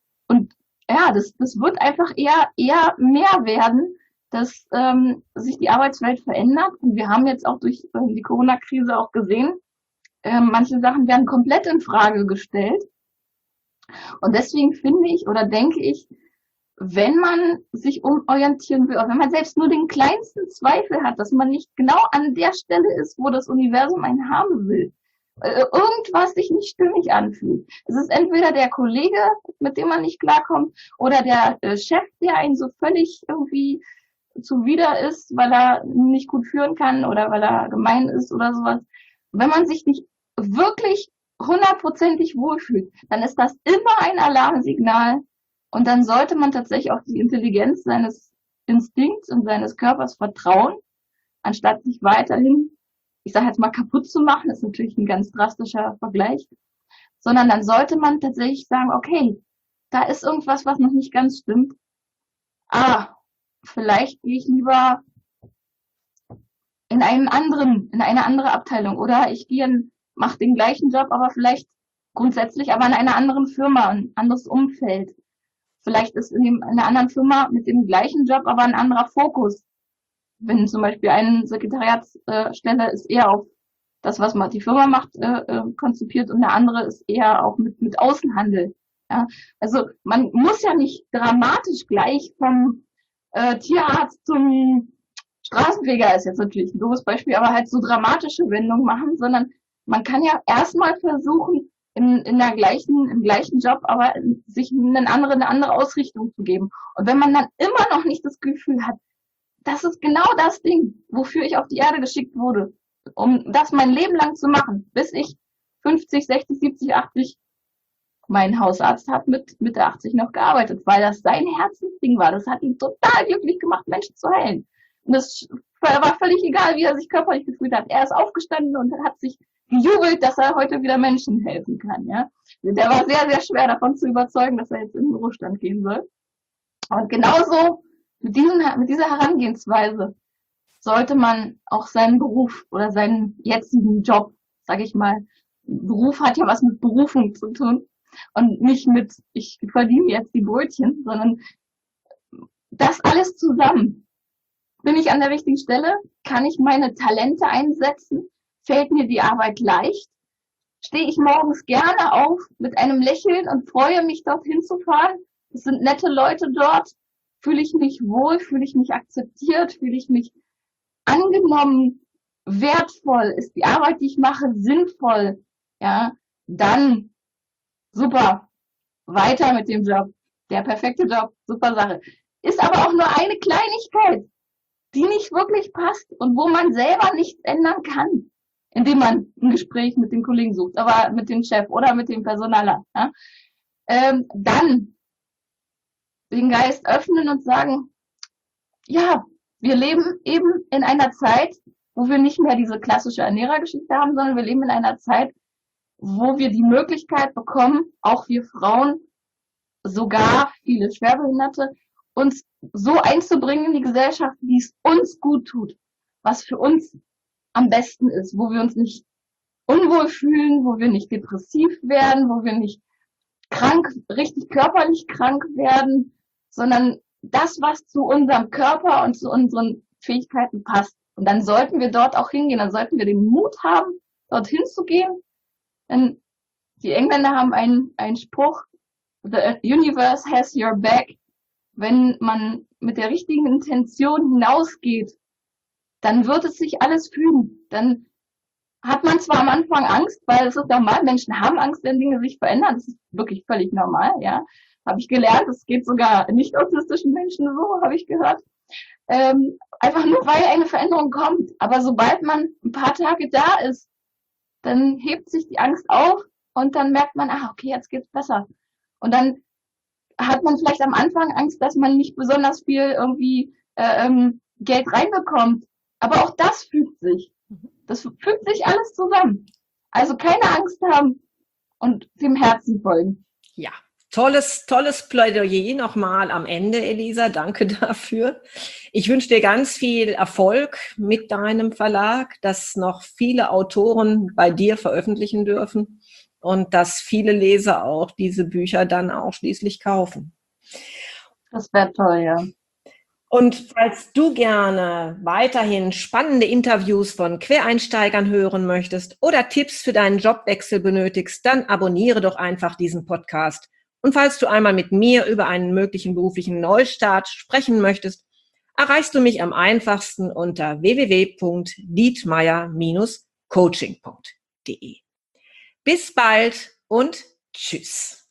ja, das wird einfach eher mehr werden, dass sich die Arbeitswelt verändert. Und wir haben jetzt auch durch die Corona-Krise auch gesehen, manche Sachen werden komplett in Frage gestellt. Und deswegen finde ich oder denke ich, wenn man sich umorientieren will, oder wenn man selbst nur den kleinsten Zweifel hat, dass man nicht genau an der Stelle ist, wo das Universum einen haben will, irgendwas sich nicht stimmig anfühlt. Es ist entweder der Kollege, mit dem man nicht klarkommt, oder der Chef, der einen so völlig irgendwie zuwider ist, weil er nicht gut führen kann oder weil er gemein ist oder sowas. Wenn man sich nicht wirklich 100%ig wohlfühlt, dann ist das immer ein Alarmsignal und dann sollte man tatsächlich auf die Intelligenz seines Instinkts und seines Körpers vertrauen, anstatt sich weiterhin, ich sage jetzt mal, kaputt zu machen, das ist natürlich ein ganz drastischer Vergleich, sondern dann sollte man tatsächlich sagen, okay, da ist irgendwas, was noch nicht ganz stimmt. Vielleicht gehe ich lieber in eine andere Abteilung oder ich mache den gleichen Job, aber vielleicht grundsätzlich aber in einer anderen Firma, ein anderes Umfeld. Vielleicht ist in einer anderen Firma mit dem gleichen Job aber ein anderer Fokus. Wenn zum Beispiel eine Sekretariatsstelle ist eher auf das, was die Firma macht, konzipiert und der andere ist eher auch mit Außenhandel. Ja? Also man muss ja nicht dramatisch gleich vom Tierarzt zum Straßenfeger, ist jetzt natürlich ein doofes Beispiel, aber halt so dramatische Wendungen machen, sondern man kann ja erstmal versuchen, im gleichen Job, aber sich eine andere Ausrichtung zu geben. Und wenn man dann immer noch nicht das Gefühl hat, das ist genau das Ding, wofür ich auf die Erde geschickt wurde, um das mein Leben lang zu machen, bis ich 50, 60, 70, 80, mein Hausarzt hat mit Mitte 80 noch gearbeitet, weil das sein Herzensding war. Das hat ihn total glücklich gemacht, Menschen zu heilen. Und das war völlig egal, wie er sich körperlich gefühlt hat. Er ist aufgestanden und hat sich gejubelt, dass er heute wieder Menschen helfen kann. Ja? Der war sehr, sehr schwer davon zu überzeugen, dass er jetzt in den Ruhestand gehen soll. Und genauso mit dieser Herangehensweise sollte man auch seinen Beruf oder seinen jetzigen Job, sage ich mal, Beruf hat ja was mit Berufung zu tun und nicht mit, ich verdiene jetzt die Brötchen, sondern das alles zusammen. Bin ich an der richtigen Stelle? Kann ich meine Talente einsetzen? Fällt mir die Arbeit leicht? Stehe ich morgens gerne auf mit einem Lächeln und freue mich, dorthin zu fahren? Es sind nette Leute dort. Fühle ich mich wohl? Fühle ich mich akzeptiert? Fühle ich mich angenommen? Wertvoll? Ist die Arbeit, die ich mache, sinnvoll? Ja, dann super. Weiter mit dem Job. Der perfekte Job. Super Sache. Ist aber auch nur eine Kleinigkeit, die nicht wirklich passt und wo man selber nichts ändern kann, indem man ein Gespräch mit den Kollegen sucht, aber mit dem Chef oder mit dem Personaler. Ja? Dann den Geist öffnen und sagen, ja, wir leben eben in einer Zeit, wo wir nicht mehr diese klassische Ernährergeschichte haben, sondern wir leben in einer Zeit, wo wir die Möglichkeit bekommen, auch wir Frauen, sogar viele Schwerbehinderte, uns so einzubringen in die Gesellschaft, wie es uns gut tut, was für uns am besten ist, wo wir uns nicht unwohl fühlen, wo wir nicht depressiv werden, wo wir nicht krank, richtig körperlich krank werden, sondern das, was zu unserem Körper und zu unseren Fähigkeiten passt. Und dann sollten wir dort auch hingehen, dann sollten wir den Mut haben, dorthin zu gehen. Denn die Engländer haben einen Spruch, the universe has your back. Wenn man mit der richtigen Intention hinausgeht, dann wird es sich alles fügen. Dann hat man zwar am Anfang Angst, weil es ist normal, Menschen haben Angst, wenn Dinge sich verändern. Das ist wirklich völlig normal, ja. Habe ich gelernt, das geht sogar nicht autistischen Menschen so, habe ich gehört. Einfach nur, weil eine Veränderung kommt. Aber sobald man ein paar Tage da ist, dann hebt sich die Angst auf und dann merkt man, okay, jetzt geht's besser. Und dann hat man vielleicht am Anfang Angst, dass man nicht besonders viel irgendwie Geld reinbekommt. Aber auch das fügt sich. Das fügt sich alles zusammen. Also keine Angst haben und dem Herzen folgen. Ja, tolles Plädoyer nochmal am Ende, Elisa. Danke dafür. Ich wünsche dir ganz viel Erfolg mit deinem Verlag, dass noch viele Autoren bei dir veröffentlichen dürfen und dass viele Leser auch diese Bücher dann auch schließlich kaufen. Das wäre toll, ja. Und falls du gerne weiterhin spannende Interviews von Quereinsteigern hören möchtest oder Tipps für deinen Jobwechsel benötigst, dann abonniere doch einfach diesen Podcast. Und falls du einmal mit mir über einen möglichen beruflichen Neustart sprechen möchtest, erreichst du mich am einfachsten unter www.dietmeier-coaching.de. Bis bald und tschüss.